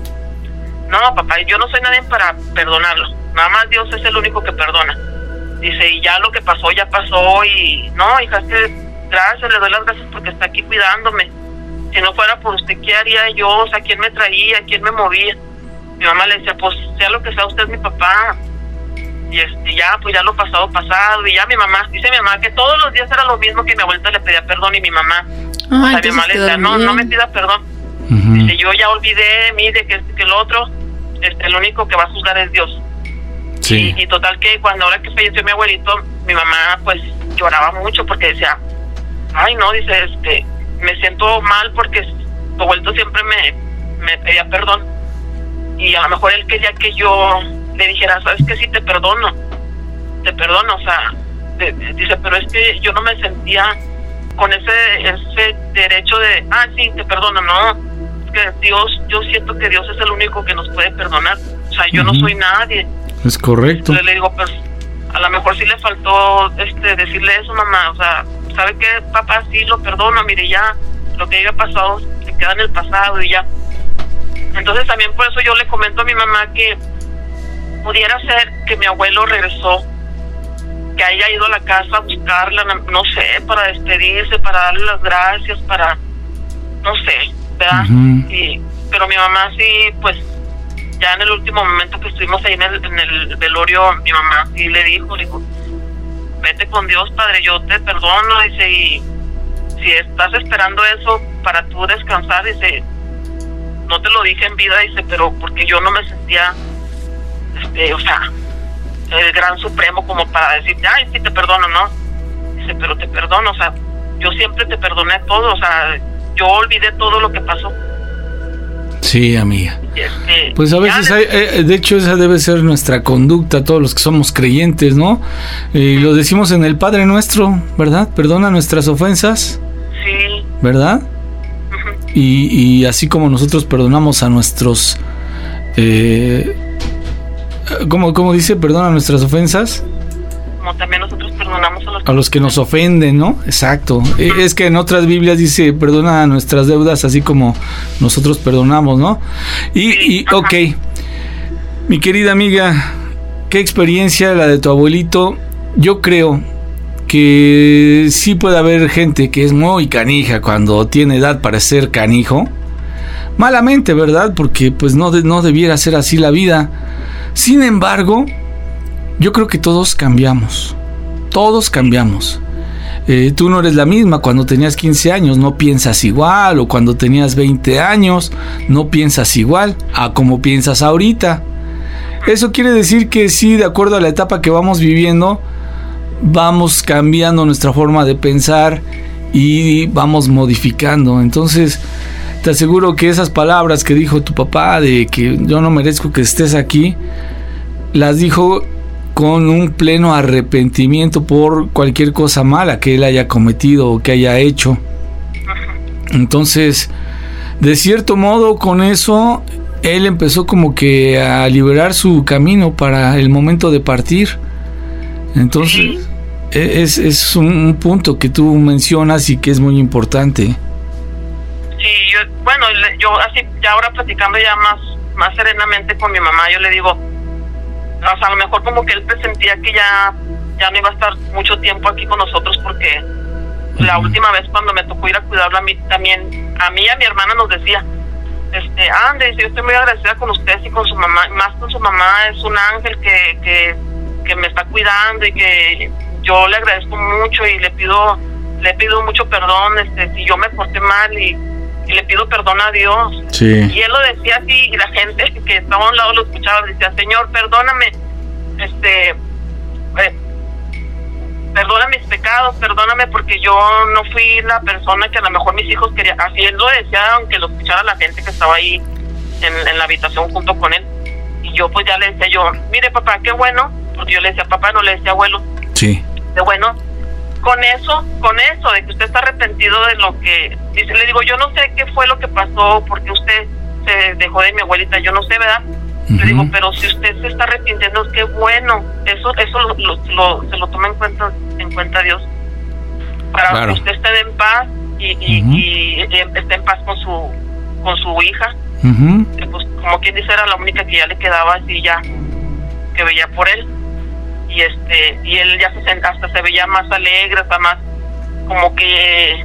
no, papá, yo no soy nadie para perdonarlo, nada más Dios es el único que perdona. Dice, y ya lo que pasó, ya pasó, y no, hija, es que gracias, le doy las gracias porque está aquí cuidándome. Si no fuera por usted, ¿qué haría yo? O sea, ¿quién me traía? ¿Quién me movía? Mi mamá le decía, pues sea lo que sea, usted es mi papá. Y ya, pues ya lo pasado. Y ya mi mamá, dice mi mamá que todos los días era lo mismo, que mi abuelita le pedía perdón, y mi mamá, o sea, mi mamá le decía, no me pida perdón. Dice, yo ya olvidé, mire, que el otro, el único que va a juzgar es Dios. Sí. Y total que ahora que falleció mi abuelito, mi mamá pues lloraba mucho porque decía, ay no, dice, me siento mal porque tu abuelito siempre me pedía perdón, y a lo mejor él quería que yo le dijera, sabes que sí, te perdono, o sea, dice, pero es que yo no me sentía con ese derecho de, sí, te perdono. No, es que Dios, yo siento que Dios es el único que nos puede perdonar, o sea, yo no soy nadie. Es correcto. Entonces le digo, pues a lo mejor sí le faltó decirle eso, mamá, o sea, ¿sabe qué, papá? Sí, lo perdono, mire, ya lo que haya pasado se queda en el pasado y ya. Entonces también por eso yo le comento a mi mamá que pudiera ser que mi abuelo regresó, que haya ido a la casa a buscarla, no sé, para despedirse, para darle las gracias, para, no sé, ¿verdad? Pero mi mamá sí, pues ya en el último momento que estuvimos ahí en el velorio, mi mamá sí le dijo, vete con Dios, padre, yo te perdono, dice, y si estás esperando eso para tú descansar, dice, no te lo dije en vida, dice, pero porque yo no me sentía, o sea, el gran supremo como para decir, ay, sí te perdono, ¿no? Dice, pero te perdono, o sea, yo siempre te perdoné todo, o sea, yo olvidé todo lo que pasó. Sí, amiga. Pues a veces de hecho esa debe ser nuestra conducta, todos los que somos creyentes, ¿no? Lo decimos en el Padre Nuestro, ¿verdad? Perdona nuestras ofensas. Sí. ¿Verdad? Y así como nosotros perdonamos a nuestros ¿cómo dice? Perdona nuestras ofensas. Como también nosotros perdonamos a los que nos ofenden, ¿no? Exacto. Es que en otras Biblias dice, perdona nuestras deudas así como nosotros perdonamos, ¿no? Y ok, mi querida amiga, qué experiencia la de tu abuelito. Yo creo que sí puede haber gente que es muy canija cuando tiene edad para ser canijo. Malamente, ¿verdad? Porque pues no debiera ser así la vida. Sin embargo, yo creo que todos cambiamos. Todos cambiamos. Tú no eres la misma cuando tenías 15 años, no piensas igual, o cuando tenías 20 años, no piensas igual a como piensas ahorita. Eso quiere decir que sí, de acuerdo a la etapa que vamos viviendo, vamos cambiando nuestra forma de pensar y vamos modificando. Entonces, te aseguro que esas palabras que dijo tu papá de que yo no merezco que estés aquí, las dijo con un pleno arrepentimiento por cualquier cosa mala que él haya cometido o que haya hecho. Entonces, de cierto modo, con eso él empezó como que a liberar su camino para el momento de partir. Entonces, es un punto que tú mencionas y que es muy importante. Sí, yo así, ya ahora platicando ya más serenamente con mi mamá, yo le digo, o sea, a lo mejor como que él presentía que ya no iba a estar mucho tiempo aquí con nosotros, porque la última vez cuando me tocó ir a cuidarlo a mí también, a mí y a mi hermana nos decía, Andes, yo estoy muy agradecida con ustedes y con su mamá, más con su mamá, es un ángel que me está cuidando y que yo le agradezco mucho y le pido mucho perdón, si yo me porté mal y le pido perdón a Dios. Sí. Y él lo decía así y la gente que estaba a un lado lo escuchaba, decía, Señor, perdóname, perdona mis pecados, perdóname porque yo no fui la persona que a lo mejor mis hijos querían. Así él lo decía, aunque lo escuchara la gente que estaba ahí en la habitación junto con él. Y yo pues ya le decía yo, mire papá, qué bueno, porque yo le decía papá, no le decía abuelo. Sí. De bueno, con eso, de que usted está arrepentido de lo que dice, le digo, yo no sé qué fue lo que pasó, porque usted se dejó de mi abuelita, yo no sé, ¿verdad? Le digo, pero si usted se está arrepintiendo, qué bueno, eso se lo toma en cuenta Dios, para que usted esté en paz y esté en paz con su hija, que, pues como quien dice, era la única que ya le quedaba así ya, que veía por él. Y él ya hasta se veía más alegre, hasta más como que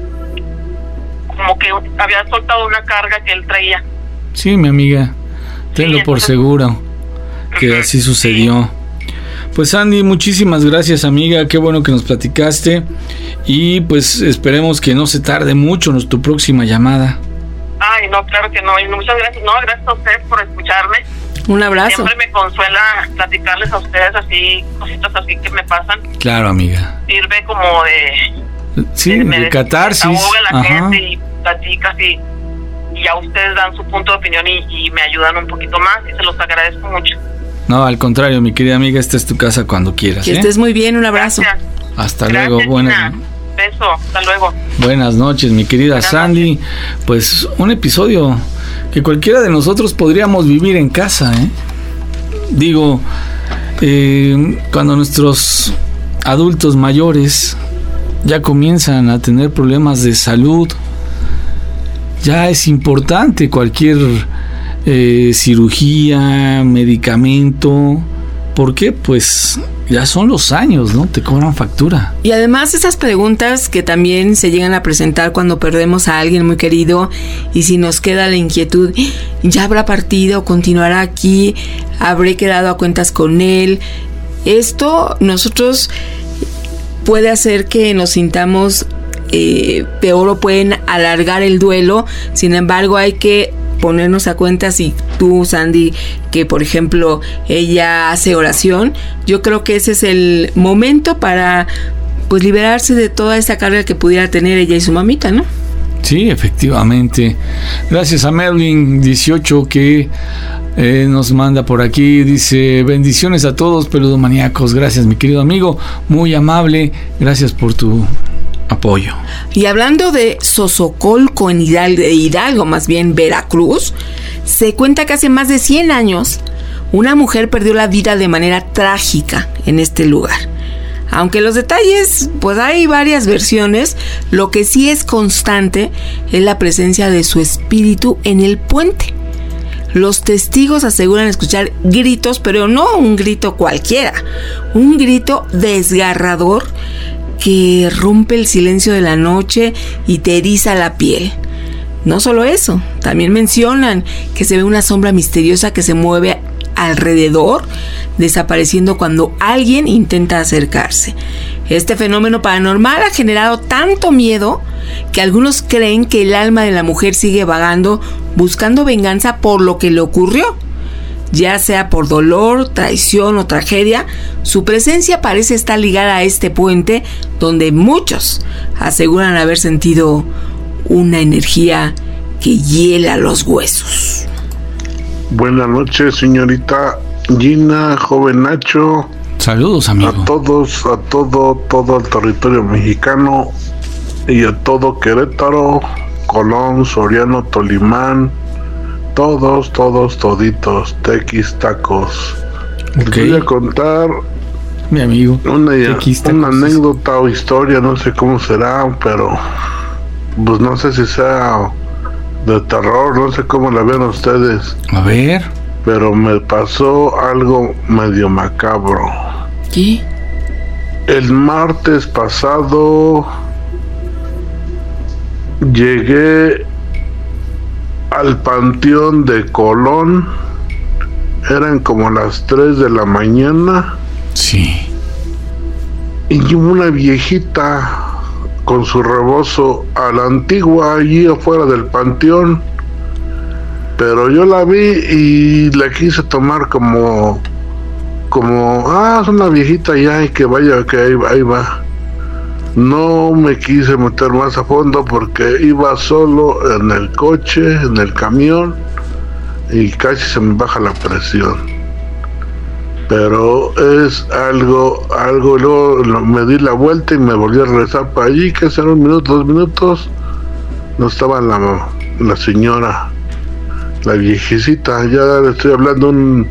había soltado una carga que él traía. Sí, mi amiga, tenlo por seguro que así sucedió. Pues Andy, muchísimas gracias, amiga, qué bueno que nos platicaste y pues esperemos que no se tarde mucho en tu próxima llamada. Ay, no, claro que no, y muchas gracias, gracias a ustedes por escucharme. Un abrazo. Siempre me consuela platicarles a ustedes así, cositas así que me pasan. Claro, amiga. Sirve como de catarsis. Ahoga la gente y platicas y ya ustedes dan su punto de opinión y me ayudan un poquito más y se los agradezco mucho. No, al contrario, mi querida amiga, esta es tu casa cuando quieras. Que estés muy bien, un abrazo. Gracias. Hasta luego, buenas. Beso, hasta luego. Buenas noches, mi querida Sandy. Pues un episodio que cualquiera de nosotros podríamos vivir en casa, ¿eh? Digo, cuando nuestros adultos mayores ya comienzan a tener problemas de salud, ya es importante cualquier cirugía, medicamento. ¿Por qué? Pues ya son los años, ¿no? Te cobran factura. Y además esas preguntas que también se llegan a presentar cuando perdemos a alguien muy querido y si nos queda la inquietud, ¿ya habrá partido? ¿Continuará aquí? ¿Habré quedado a cuentas con él? Esto nosotros puede hacer que nos sintamos peor o pueden alargar el duelo. Sin embargo, hay que ponernos a cuenta. Si tú, Sandy, que por ejemplo ella hace oración, yo creo que ese es el momento para pues liberarse de toda esa carga que pudiera tener ella y su mamita, ¿no? Sí, efectivamente. Gracias a Merlin18 que nos manda por aquí, dice: bendiciones a todos, peludomaníacos. Gracias, mi querido amigo, muy amable, gracias por tu apoyo. Y hablando de Sosocolco en Hidalgo, más bien Veracruz, se cuenta que hace más de 100 años una mujer perdió la vida de manera trágica en este lugar. Aunque los detalles, pues hay varias versiones, lo que sí es constante es la presencia de su espíritu en el puente. Los testigos aseguran escuchar gritos, pero no un grito cualquiera, un grito desgarrador que rompe el silencio de la noche y te eriza la piel. No solo eso, también mencionan que se ve una sombra misteriosa que se mueve alrededor, desapareciendo cuando alguien intenta acercarse. Este fenómeno paranormal ha generado tanto miedo que algunos creen que el alma de la mujer sigue vagando buscando venganza por lo que le ocurrió, ya sea por dolor, traición o tragedia, su presencia parece estar ligada a este puente donde muchos aseguran haber sentido una energía que hiela los huesos. Buenas noches, señorita Gina, joven Nacho. Saludos, amigo. A todos, a todo el territorio mexicano y a todo Querétaro, Colón, Soriano, Tolimán, toditos, tequis, tacos. Okay. Les voy a contar, mi amigo, una anécdota o historia, no sé cómo será, pero pues no sé si sea de terror, no sé cómo la ven ustedes. A ver. Pero me pasó algo medio macabro. ¿Qué? El martes pasado llegué al Panteón de Colón. Eran como las 3 de la mañana. Sí. Y una viejita con su rebozo a la antigua allí afuera del panteón, pero yo la vi y la quise tomar como es una viejita ya y que vaya, que ahí va. No me quise meter más a fondo porque iba solo en el coche, en el camión, y casi se me baja la presión. Pero es algo, luego me di la vuelta y me volví a regresar para allí, que será 1 minuto, 2 minutos, no estaba la señora, la viejecita, ya le estoy hablando un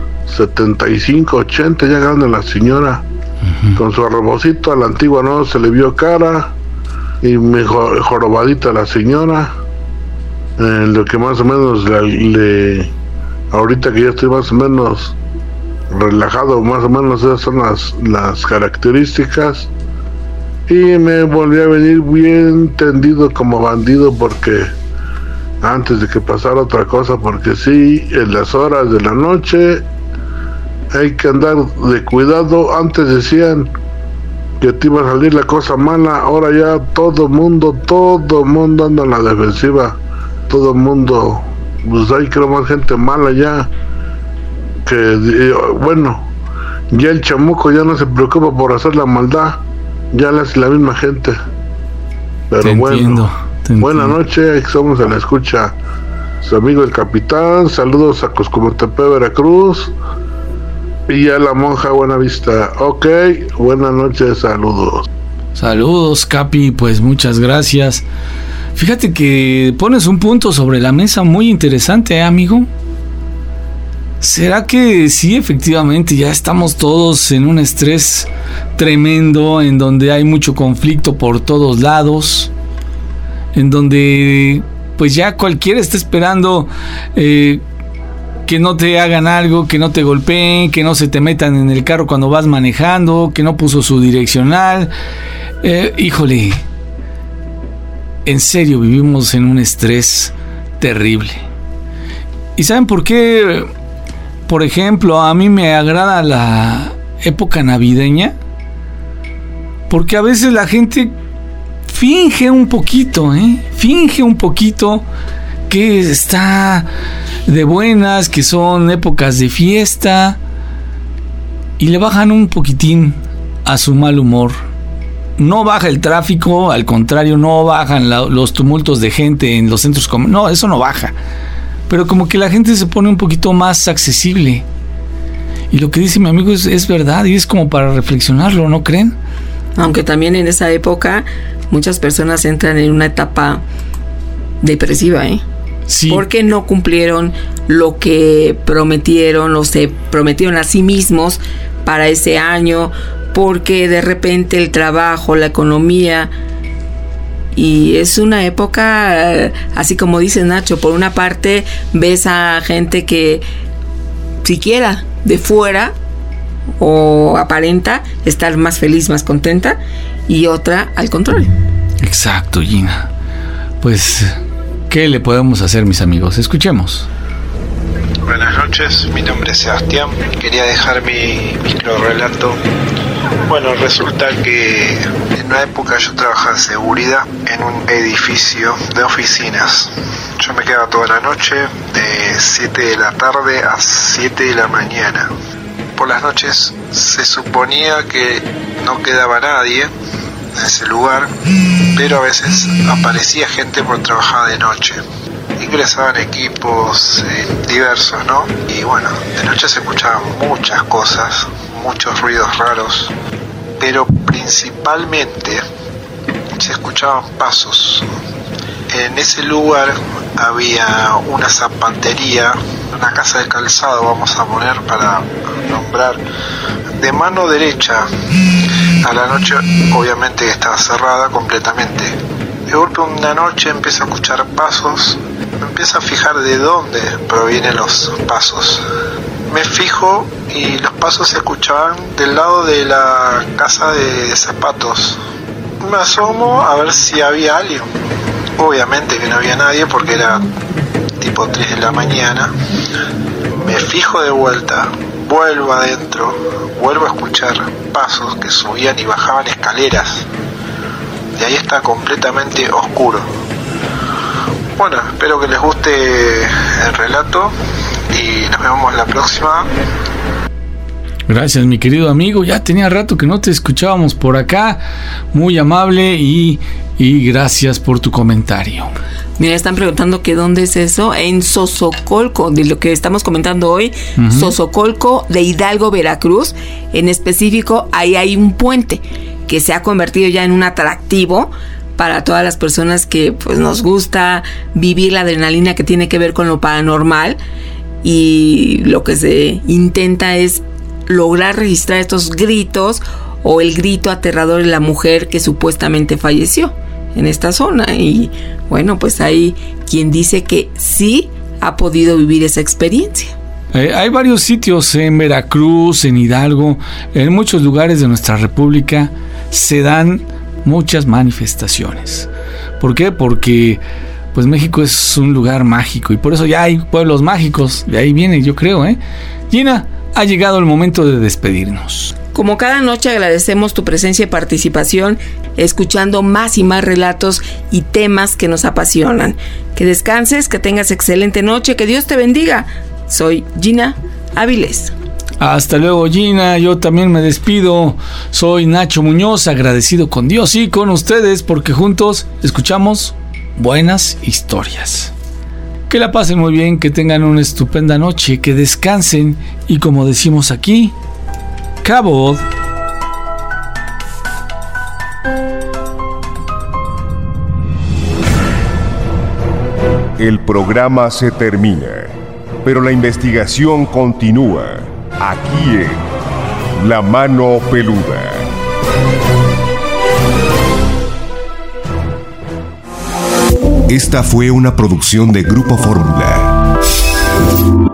75, 80, ya grande la señora, con su arrebocito a la antigua, no se le vio cara, y me jorobadita la señora, lo que más o menos ahorita que ya estoy más o menos relajado, más o menos esas son las características, y me volví a venir bien tendido como bandido porque antes de que pasara otra cosa, porque sí, en las horas de la noche hay que andar de cuidado. Antes decían que te iba a salir la cosa mala, ahora ya todo mundo anda en la defensiva, todo mundo, pues hay creo más gente mala ya, que bueno, ya el chamuco ya no se preocupa por hacer la maldad, ya la hace la misma gente. Pero te bueno, buenas noches, somos a la escucha, su amigo el capitán, saludos a Coscomotepe, Veracruz, y a la monja Buenavista. Ok, buenas noches, saludos. Saludos, Capi, pues muchas gracias. Fíjate que pones un punto sobre la mesa muy interesante, amigo. ¿Será que sí, efectivamente, ya estamos todos en un estrés tremendo, en donde hay mucho conflicto por todos lados, en donde pues ya cualquiera está esperando que no te hagan algo, que no te golpeen, que no se te metan en el carro cuando vas manejando, que no puso su direccional? Híjole, en serio vivimos en un estrés terrible. ¿Y saben por qué? Por ejemplo, a mí me agrada la época navideña, porque a veces la gente finge un poquito que está de buenas, que son épocas de fiesta, y le bajan un poquitín a su mal humor. No baja el tráfico, al contrario, no bajan los tumultos de gente en los centros comerciales, no, eso no baja. Pero como que la gente se pone un poquito más accesible. Y lo que dice mi amigo es verdad, y es como para reflexionarlo, ¿no creen? Aunque también en esa época muchas personas entran en una etapa depresiva, Sí. Porque no cumplieron lo que prometieron o se prometieron a sí mismos para ese año, porque de repente el trabajo, la economía, y es una época, así como dice Nacho, por una parte ves a gente que siquiera de fuera o aparenta estar más feliz, más contenta, y otra al contrario. Exacto, Gina. Pues, ¿qué le podemos hacer, mis amigos? Escuchemos. Buenas noches, mi nombre es Sebastián. Quería dejar mi microrelato Bueno, resulta que en una época yo trabajaba en seguridad en un edificio de oficinas. Yo me quedaba toda la noche de 7 de la tarde a 7 de la mañana. Por las noches se suponía que no quedaba nadie en ese lugar, pero a veces aparecía gente por trabajar de noche. Ingresaban equipos diversos, ¿no? Y bueno, de noche se escuchaban muchas cosas, muchos ruidos raros, pero principalmente se escuchaban pasos. En ese lugar había una zapatería, una casa de calzado, vamos a poner para nombrar, de mano derecha. A la noche obviamente estaba cerrada completamente. De golpe una noche empiezo a escuchar pasos, me empiezo a fijar de dónde provienen los pasos. Me fijo y los pasos se escuchaban del lado de la casa de zapatos. Me asomo a ver si había alguien. Obviamente que no había nadie porque era tipo 3 de la mañana. Me fijo de vuelta, vuelvo adentro, vuelvo a escuchar pasos que subían y bajaban escaleras. Y ahí está completamente oscuro. Bueno, espero que les guste el relato y nos vemos la próxima. Gracias, mi querido amigo. Ya tenía rato que no te escuchábamos por acá. Muy amable y gracias por tu comentario. Mira, están preguntando que dónde es eso. En Sosocolco, de lo que estamos comentando hoy. Sosocolco de Hidalgo, Veracruz. En específico, ahí hay un puente que se ha convertido ya en un atractivo para todas las personas que pues nos gusta vivir la adrenalina que tiene que ver con lo paranormal, y lo que se intenta es lograr registrar estos gritos o el grito aterrador de la mujer que supuestamente falleció en esta zona. Y bueno, pues hay quien dice que sí ha podido vivir esa experiencia. Hay varios sitios en Veracruz, en Hidalgo, en muchos lugares de nuestra república se dan muchas manifestaciones. ¿Por qué? Porque pues México es un lugar mágico y por eso ya hay pueblos mágicos. De ahí viene, yo creo, Gina, ha llegado el momento de despedirnos. Como cada noche agradecemos tu presencia y participación, escuchando más y más relatos y temas que nos apasionan. Que descanses, que tengas excelente noche, que Dios te bendiga. Soy Gina Avilés. Hasta luego, Gina. Yo también me despido. Soy Nacho Muñoz, agradecido con Dios y con ustedes porque juntos escuchamos buenas historias. Que la pasen muy bien, que tengan una estupenda noche, que descansen y como decimos aquí, Cabot. El programa se termina, pero la investigación continúa. Aquí en La Mano Peluda. Esta fue una producción de Grupo Fórmula.